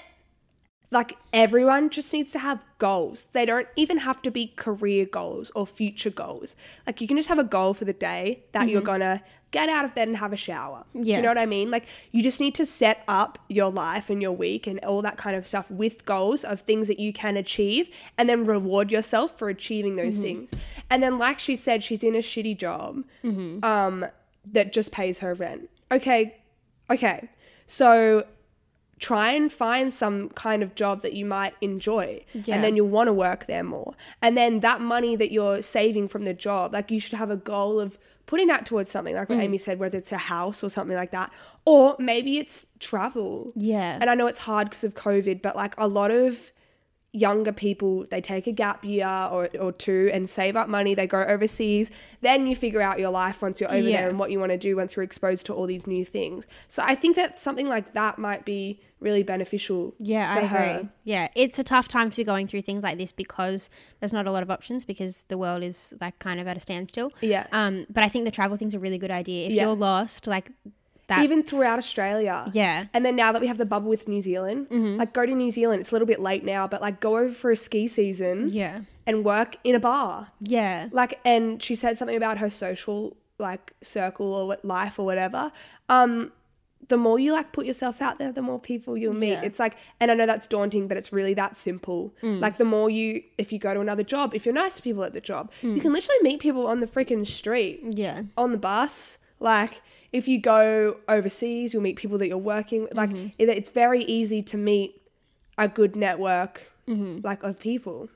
like everyone just needs to have goals. They don't even have to be career goals or future goals. Like, you can just have a goal for the day that you're gonna get out of bed and have a shower. Do
Yeah.
you know what I mean? Like, you just need to set up your life and your week and all that kind of stuff with goals of things that you can achieve, and then reward yourself for achieving those things. And then, like she said, she's in a shitty job um, that just pays her rent. Okay, okay. So try and find some kind of job that you might enjoy,
Yeah.
and then you'll want to work there more. And then that money that you're saving from the job, like, you should have a goal of putting that towards something, like what Amy said, whether it's a house or something like that, or maybe it's travel.
Yeah.
And I know it's hard because of COVID, but like a lot of younger people, they take a gap year or, or two and save up money. They go overseas. Then you figure out your life once you're over
Yeah.
there and what you want to do once you're exposed to all these new things. So I think that something like that might be really beneficial.
Yeah,
for
I agree.
her.
Yeah, it's a tough time to be going through things like this because there's not a lot of options because the world is like kind of at a standstill.
Yeah.
Um, but I think the travel thing's a really good idea. If
Yeah.
you're lost, like that,
Even throughout Australia.
Yeah.
And then now that we have the bubble with New Zealand, like, go to New Zealand. It's a little bit late now, but like, go over for a ski season
Yeah.
and work in a bar.
Yeah.
Like, and she said something about her social like circle or what life or whatever. Um, the more you like put yourself out there, the more people you'll meet.
Yeah.
It's like, and I know that's daunting, but it's really that simple. Like, the more you, if you go to another job, if you're nice to people at the job, you can literally meet people on the freaking street,
Yeah.
on the bus. Like, if you go overseas, you'll meet people that you're working with. Like, it, it's very easy to meet a good network, like, of people.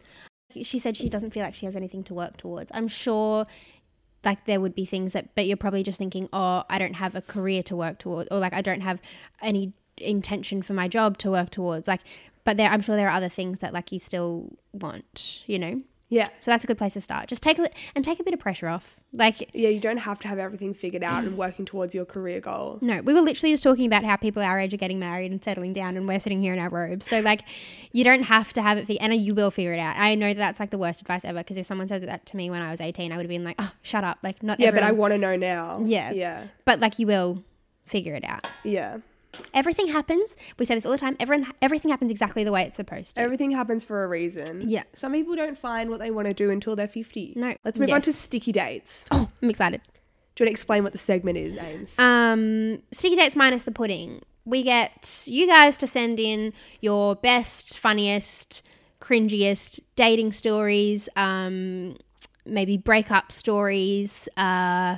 She said she doesn't feel like she has anything to work towards. I'm sure like there would be things that, but you're probably just thinking, oh, I don't have a career to work towards, or like I don't have any intention for my job to work towards. Like, but there, I'm sure there are other things that like you still want, you know?
Yeah.
So that's a good place to start. Just take a, and take a bit of pressure off. Like,
Yeah, you don't have to have everything figured out and working towards your career goal.
no, we were literally just talking about how people our age are getting married and settling down, and we're sitting here in our robes. So like, you don't have to have it figured, and you will figure it out. I know that that's like the worst advice ever, because if someone said that to me when I was eighteen, I would have been like, oh, shut up. Like, not
Yeah, but I
everyone-
want to know now.
Yeah.
Yeah.
But like, you will figure it out.
Yeah.
Everything happens. We say this all the time. Everyone, everything happens exactly the way it's supposed to.
Everything happens for a reason.
Yeah.
Some people don't find what they want to do until they're fifty.
No.
Let's move on
Yes.
to sticky dates.
Oh, I'm excited.
Do you want to explain what the segment is, Ames?
Um, sticky dates minus the pudding. We get you guys to send in your best, funniest, cringiest dating stories, um, maybe breakup stories. Uh,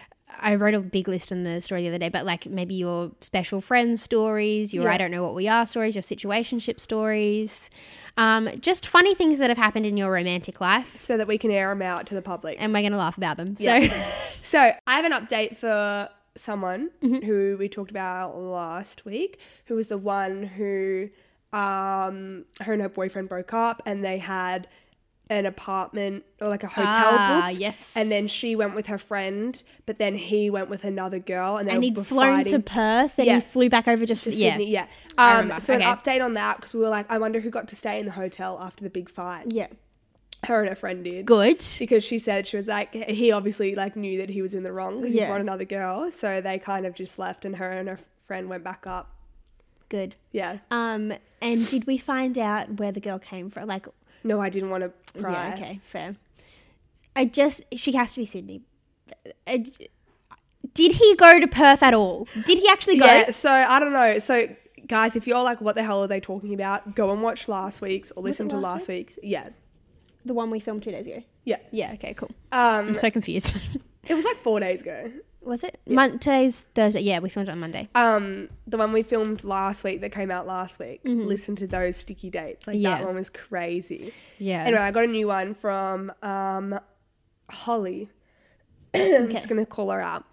I wrote a big list in the story the other day, but like maybe your special friend stories, your
Yeah.
I don't know what we are stories, your situationship stories, um, just funny things that have happened in your romantic life,
so that we can air them out to the public.
and we're going to laugh about them. So
Yeah. So I have an update for someone
Mm-hmm.
who we talked about last week, who was the one who um, her and her boyfriend broke up, and they had an apartment or like a hotel
Ah,
booked.
yes.
And then she went with her friend, but then he went with another girl, and they
And
were
he'd
were
flown
fighting.
to Perth and
Yeah.
he flew back over just
to
yeah.
Sydney, yeah.
I
Um,
remember.
so
Okay.
an update on that, because we were like, I wonder who got to stay in the hotel after the big fight.
Yeah.
Her and her friend did.
Good.
Because she said, she was like, he obviously like knew that he was in the wrong because
Yeah.
he brought another girl. So they kind of just left, and her and her friend went back up.
Good.
Yeah.
Um, and did we find out where the girl came from? Like,
No, I didn't want to pry.
yeah, okay, fair. I just, she has to be Sydney. I, did he go to Perth at all? Did he actually go?
Yeah, so I don't know. So guys, if you're like, what the hell are they talking about? Go and watch last week's or listen
it
to
last
last week's. Yeah.
The one we filmed two days ago.
Yeah.
Yeah, okay, cool.
Um,
I'm so confused.
it was like four days ago.
Was it? Mon- today's Thursday. Yeah, we filmed it on Monday.
Um, the one we filmed last week that came out last week. Listen to those sticky dates. Like
Yeah.
that one was crazy.
Yeah.
Anyway, I got a new one from um, Holly. I'm just going to call her out.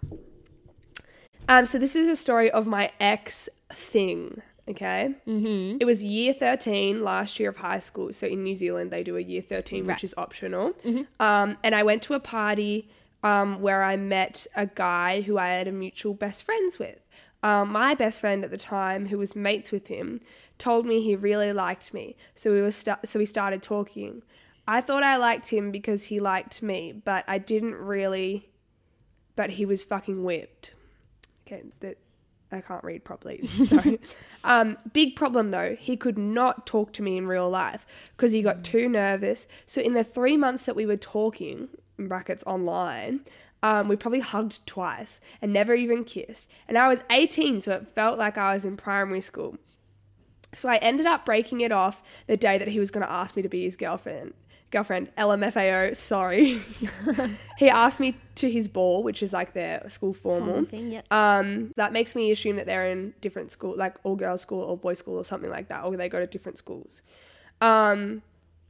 Um, so this is a story of my ex thing, okay? Mm-hmm. It was year thirteen, last year of high school. So in New Zealand, they do a year thirteen,
Right.
which is optional. Um, and I went to a party um, where I met a guy who I had a mutual best friends with. Um, my best friend at the time, who was mates with him, told me he really liked me. So we were sta- so we started talking. I thought I liked him because he liked me, but I didn't really. But he was fucking whipped. Okay, that I can't read properly. Sorry. um, big problem though, he could not talk to me in real life because he got too nervous. So in the three months that we were talking, in brackets online, um, we probably hugged twice and never even kissed. And I was eighteen, so it felt like I was in primary school. So I ended up breaking it off the day that he was going to ask me to be his girlfriend. Girlfriend, L M F A O, sorry. He asked me to his ball, which is like their school formal.
Formal thing, yep.
Um, that makes me assume that they're in different school, like all girls school or boys school or something like that, or they go to different schools. Um,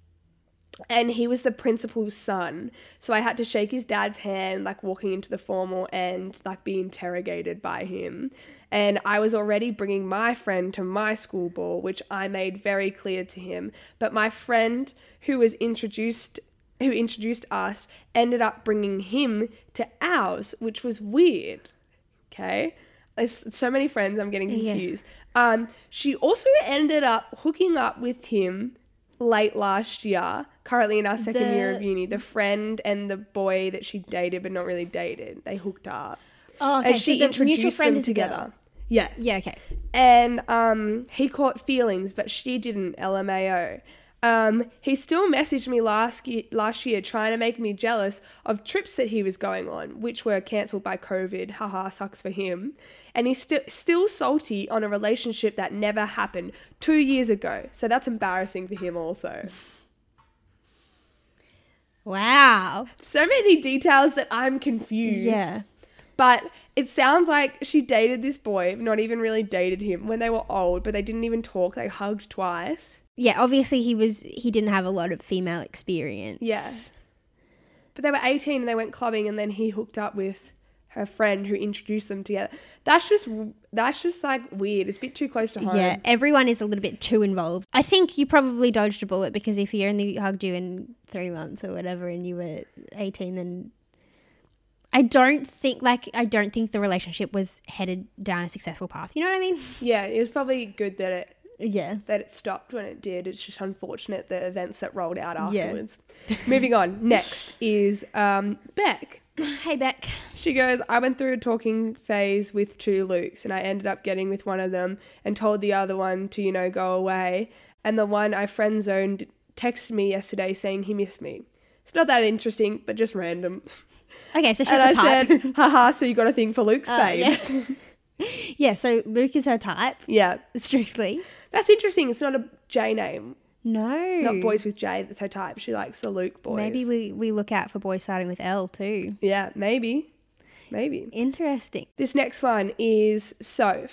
and he was the principal's son, so I had to shake his dad's hand, like walking into the formal and like be interrogated by him. And I was already bringing my friend to my school ball, which I made very clear to him. But my friend who was introduced, who introduced us, ended up bringing him to ours, which was weird. Okay, there's so many friends, I'm getting confused. Yeah. Um, she also ended up hooking up with him late last year, currently in our second
The-
year of uni. The friend and the boy that she dated but not really dated, they hooked up.
Oh, okay.
And she
so the
introduced
mutual friend
them
is a girl.
together. Yeah.
Yeah, okay.
And um, he caught feelings, but she didn't, L M A O. Um, he still messaged me last year, last year trying to make me jealous of trips that he was going on, which were cancelled by COVID. Haha, sucks for him. And he's still still salty on a relationship that never happened two years ago. So that's embarrassing for him also.
Wow.
So many details that I'm confused.
Yeah.
But it sounds like she dated this boy, not even really dated him when they were old, but they didn't even talk. They hugged twice.
Yeah, obviously he was he didn't have a lot of female experience.
Yeah. But they were eighteen and they went clubbing, and then he hooked up with her friend who introduced them together. That's just that's just like weird. It's a bit too close to home.
Yeah, everyone is a little bit too involved. I think you probably dodged a bullet because if he only hugged you in three months or whatever and you were eighteen, then I don't think like I don't think the relationship was headed down a successful path. You know what I mean?
Yeah, it was probably good that it
Yeah.
that it stopped when it did. It's just unfortunate the events that rolled out
Yeah.
afterwards. Moving on. Next is um, Beck.
Hey Beck.
She goes, I went through a talking phase with two Lukes and I ended up getting with one of them and told the other one to, you know, go away. And the one I friend zoned texted me yesterday saying he missed me. It's not that interesting, but just random.
Okay, so she's
And
a
I
type.
said, haha, so you got a thing for Luke's
Oh,
babes.
yeah. Yeah, so Luke is her type,
Yeah.
strictly.
That's interesting. It's not a J name.
No.
Not boys with J, that's her type. She likes the Luke boys.
Maybe we, we look out for boys starting with L too.
Yeah, maybe. Maybe.
Interesting.
This next one is Soph.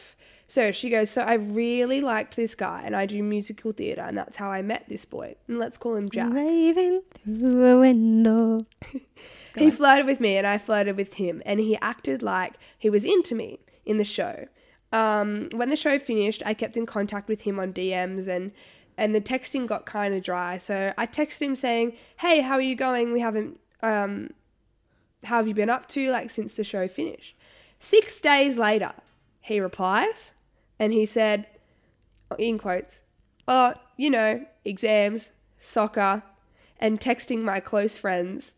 So she goes, so I really liked this guy and I do musical theatre and that's how I met this boy. And let's call him Jack.
Waving through a window.
He flirted with me and I flirted with him and he acted like he was into me in the show. Um, when the show finished, I kept in contact with him on D Ms and, and the texting got kind of dry. So I texted him saying, hey, how are you going? We haven't, um, how have you been up to, like, since the show finished? Six days later, he replies and he said, in quotes, oh, you know, exams, soccer, and texting my close friends.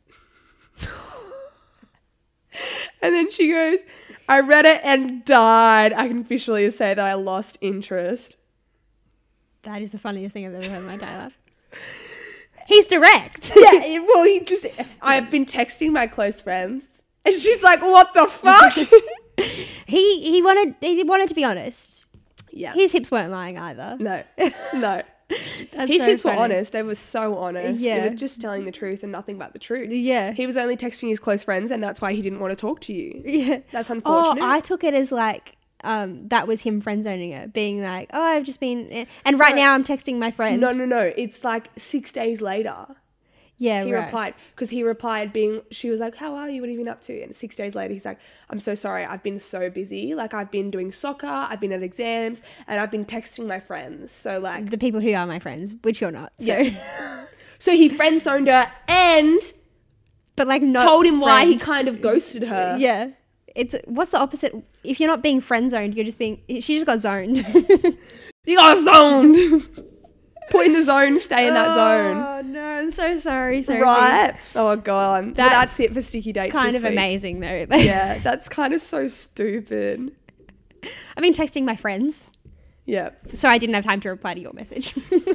And then she goes, I read it and died. I can officially say that I lost interest.
That is the funniest thing I've ever heard in my entire life. He's direct.
Yeah, well, he just, I've been texting my close friends. And she's like, what the fuck?
he he wanted he wanted to be honest.
Yeah.
His hips weren't lying either.
No, no.
That's
His
so
hips were
funny.
honest. They were so honest.
Yeah.
They were just telling the truth and nothing but the truth.
Yeah.
He was only texting his close friends and that's why he didn't want to talk to you.
Yeah.
That's
Oh,
unfortunate.
I took it as like um that was him friend zoning her, being like, oh, I've just been, and right
No.
now I'm texting my friend.
No, no, no. It's like six days later.
Yeah,
He
right.
replied, because he replied being, she was like, how are you? What have you been up to? And six days later, he's like, I'm so sorry. I've been so busy. Like, I've been doing soccer, I've been at exams, and I've been texting my friends. So, like,
The people who are my friends, which you're not. So,
Yeah. so he friend zoned her and
but like not
told him why he
friends.
kind of ghosted her.
Yeah. It's what's the opposite? If you're not being friend zoned, you're just being. She just got zoned.
You got zoned. Put in the zone, stay in that zone.
Oh no, I'm so sorry. Sophie.
Right? Oh, God. Well,
That's
that's it for Sticky Dates
Kind
this
of
week.
amazing though.
Yeah, that's kind of so stupid.
I've been texting my friends,
Yeah.
so I didn't have time to reply to your message.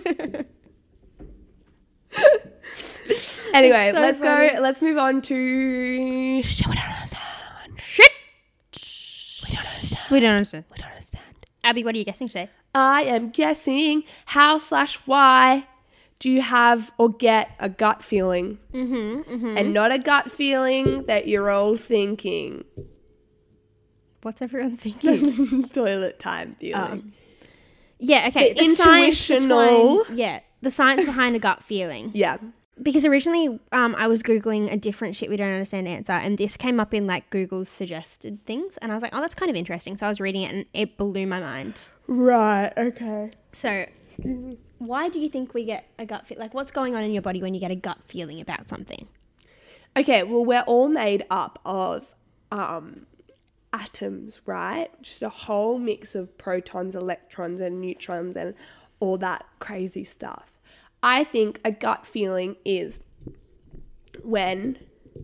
Anyway,
so
let's
funny.
go. Let's move on to. Shit, we don't understand.
Shit.
We don't understand.
We don't understand.
We don't understand.
Abby, what are you guessing today?
I am guessing how slash why do you have or get a gut feeling,
Mm-hmm. mm-hmm.
and not a gut feeling that you're all thinking.
What's everyone thinking?
Toilet time feeling.
Um, yeah. Okay.
The
science
intuitional-
behind- Yeah. The science behind a gut feeling.
yeah.
Because originally um, I was Googling a different shit we don't understand answer, and this came up in like Google's suggested things, and I was like, oh, that's kind of interesting. So I was reading it and it blew my mind.
Right. Okay.
So why do you think we get a gut feel? Like, what's going on in your body when you get a gut feeling about something?
Okay. Well, we're all made up of um, atoms, right? Just a whole mix of protons, electrons, and neutrons, and all that crazy stuff. I think a gut feeling is when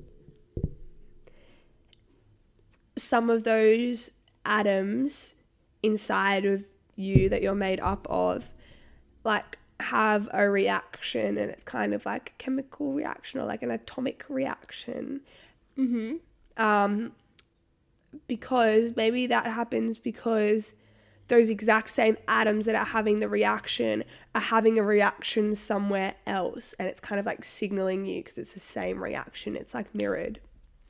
some of those atoms inside of you that you're made up of, like, have a reaction, and it's kind of like a chemical reaction or like an atomic reaction.
Mm-hmm.
Um, because maybe that happens because those exact same atoms that are having the reaction are having a reaction somewhere else, and it's kind of like signaling you because it's the same reaction. It's like mirrored.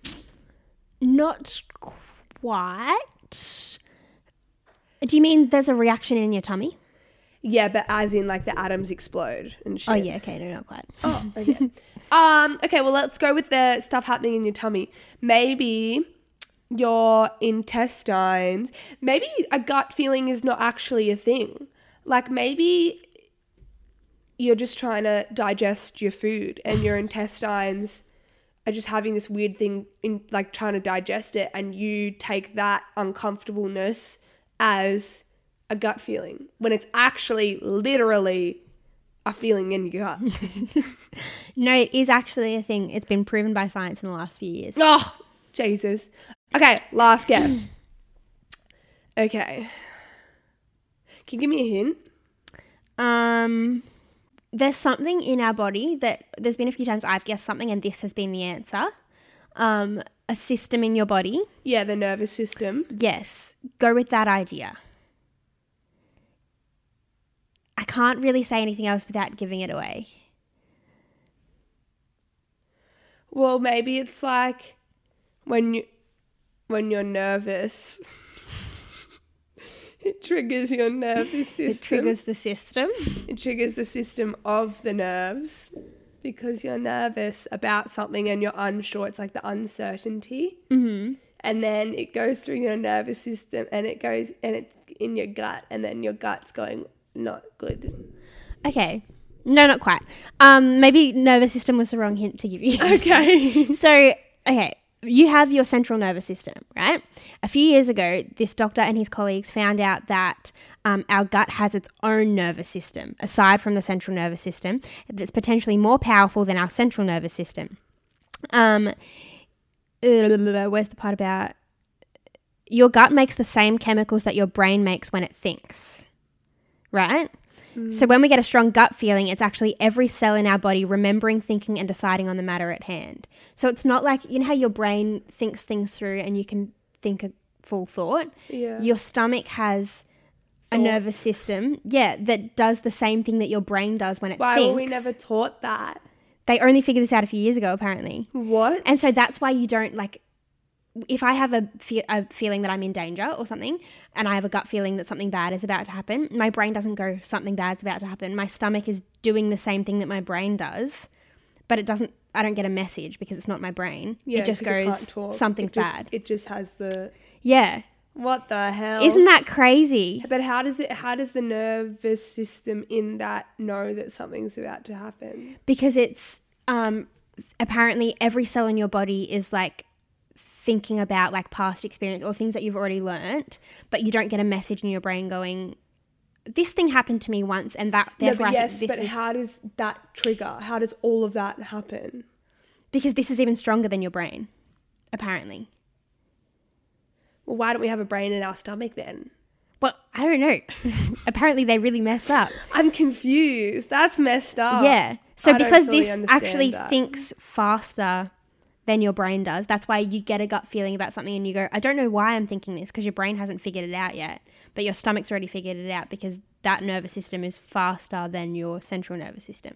Not quite. Do you mean there's a reaction in your tummy?
Yeah, but as in like the atoms explode and shit.
Oh yeah, okay, no, not quite.
Oh, okay. um, okay, well, let's go with the stuff happening in your tummy. Maybe your intestines, maybe a gut feeling is not actually a thing. Like, maybe you're just trying to digest your food and your intestines are just having this weird thing in, like, trying to digest it, and you take that uncomfortableness as a gut feeling when it's actually literally a feeling in your gut.
No, it is actually a thing. It's been proven by science in the last few years.
Oh, Jesus. Okay, last guess. Okay. Can you give me a hint?
Um, there's something in our body that there's been a few times I've guessed something and this has been the answer. Um, a system in your body.
Yeah, the nervous system.
Yes, go with that idea. I can't really say anything else without giving it away.
Well, maybe it's like when you when you're nervous, it triggers your nervous system.
It triggers the system.
It triggers the system of the nerves because you're nervous about something and you're unsure. It's like the uncertainty.
Mm-hmm.
And then it goes through your nervous system and it goes and it's in your gut and then your gut's going not good.
Okay. No, not quite. Um, maybe nervous system was the wrong hint to give you.
Okay.
So, okay, you have your central nervous system, right? A few years ago, this doctor and his colleagues found out that um, our gut has its own nervous system, aside from the central nervous system, that's potentially more powerful than our central nervous system. Um, where's the part about your gut makes the same chemicals that your brain makes when it thinks, right? So when we get a strong gut feeling, it's actually every cell in our body remembering, thinking and deciding on the matter at hand. So it's not like, you know how your brain thinks things through and you can think a full thought?
Yeah.
Your stomach has a
Thought.
nervous system, yeah, that does the same thing that your brain does when it
Why
thinks.
were we never taught that?
They only figured this out a few years ago, apparently.
What?
And so that's why you don't, like, if I have a, fe- a feeling that I'm in danger or something and I have a gut feeling that something bad is about to happen, my brain doesn't go, something bad's about to happen. My stomach is doing the same thing that my brain does, but it doesn't, I don't get a message because it's not my brain.
Yeah,
it just
'cause it
goes,
can't talk.
something's
It just-
bad.
It just has the...
Yeah.
What the hell?
Isn't that crazy?
But how does it? How does the nervous system in that know that something's about to happen?
Because it's um, apparently every cell in your body is like thinking about like past experience or things that you've already learnt, but you don't get a message in your brain going, this thing happened to me once and that therefore
no, but
I
yes,
think this
but
is...
how does that trigger? How does all of that happen?
Because this is even stronger than your brain, apparently.
Well, why don't we have a brain in our stomach then?
Well, I don't know. Apparently they really messed up.
I'm confused. That's messed up.
Yeah. So
I don't
because
fully
this
understand
actually
that.
thinks faster than your brain does, that's why you get a gut feeling about something and you go, I don't know why I'm thinking this, because your brain hasn't figured it out yet. But your stomach's already figured it out because that nervous system is faster than your central nervous system.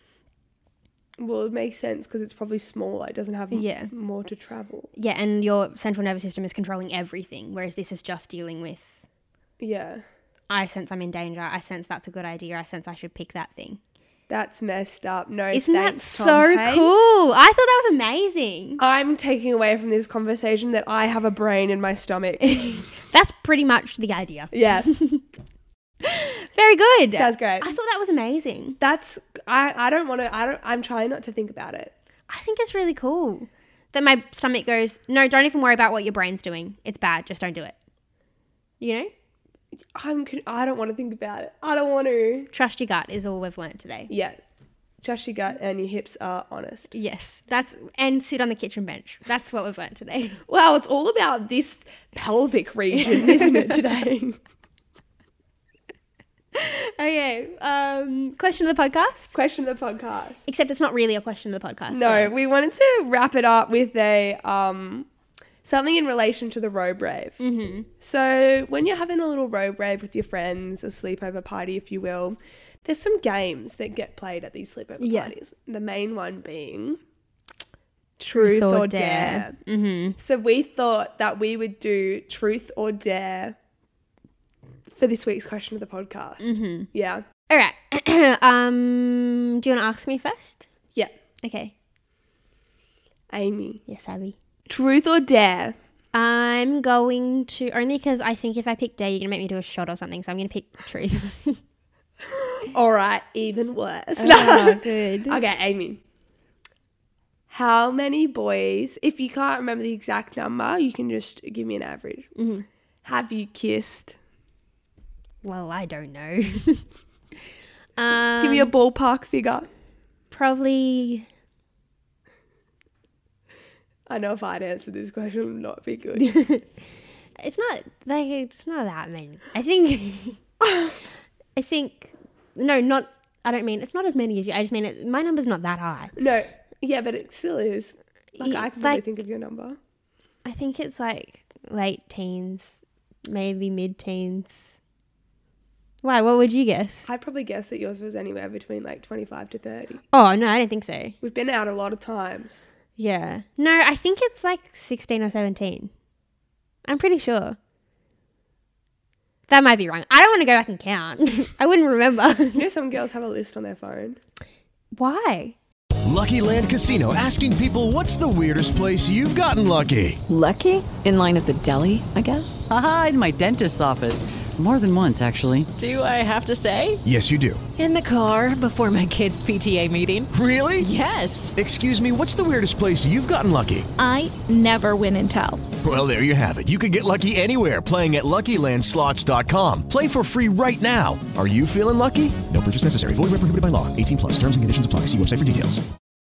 Well, it makes sense because it's probably smaller. It doesn't have m-
Yeah.
more to travel.
Yeah, and your central nervous system is controlling everything, whereas this is just dealing with,
Yeah.
I sense I'm in danger, I sense that's a good idea, I sense I should pick that thing.
That's messed up. No,
Isn't that
thanks,
so
Tom Hanks.
cool? I thought that was amazing.
I'm taking away from this conversation that I have a brain in my stomach.
That's pretty much the idea.
Yeah.
Very good.
Sounds great.
I thought that was amazing.
That's I, I don't want to I don't I'm trying not to think about it.
I think it's really cool that my stomach goes, no, don't even worry about what your brain's doing. It's bad. Just don't do it. You know?
I'm con- I don't want to think about it. I don't want to.
Trust your gut is all we've learned today.
Yeah. Trust your gut and your hips are honest.
Yes. That's and sit on the kitchen bench. That's what we've learned today.
Wow, it's all about this pelvic region, isn't it, today?
Okay. Um, question of the podcast?
Question of the podcast.
Except it's not really a question of the podcast.
No,
so-
we wanted to wrap it up with a um something in relation to the road rave.
Mm-hmm.
So when you're having a little road rave with your friends, a sleepover party, if you will, there's some games that get played at these sleepover
Yeah.
parties. The main one being Truth,
Truth or
or,
Dare.
Dare.
Mm-hmm.
So we thought that we would do Truth or Dare for this week's question of the podcast.
Mm-hmm.
Yeah.
All right. um, do you want to ask me first?
Yeah.
Okay.
Amy.
Yes, Abby.
Truth or Dare?
I'm going to, only because I think if I pick dare, you're going to make me do a shot or something. So I'm going to pick truth.
All right, even worse.
Oh, good.
Okay, Amy. How many boys, if you can't remember the exact number, you can just give me an average.
Mm-hmm.
Have you kissed?
Well, I don't know. um,
Give me a ballpark figure.
probably.
I know if I'd answer this question, it would not be good.
It's not like it's not that many. I think. I think no, not. I don't mean it's not as many as you. I just mean it, my number's not that high.
No, yeah, but it still is. Like,
Yeah,
I can probably
like-
think of your number.
I think it's like late teens, maybe mid teens. Why? What would you guess?
I'd probably guess that yours was anywhere between like twenty-five to thirty.
Oh no, I don't think so.
We've been out a lot of times.
Yeah. No, I think it's like sixteen or seventeen. I'm pretty sure. That might be wrong. I don't want to go back and count. I wouldn't remember.
You know, some girls have a list on their phone.
Why?
Lucky Land Casino, asking people, what's the weirdest place you've gotten lucky?
Lucky? In line at the deli, I guess?
Aha, in my dentist's office. More than once, actually.
Do I have to say?
Yes, you do.
In the car before my kids' P T A meeting.
Really?
Yes.
Excuse me, what's the weirdest place you've gotten lucky?
I never win and tell.
Well, there you have it. You can get lucky anywhere, playing at Lucky Land Slots dot com. Play for free right now. Are you feeling lucky? No purchase necessary. Void where prohibited by law. eighteen plus. Terms and conditions apply. See website for details.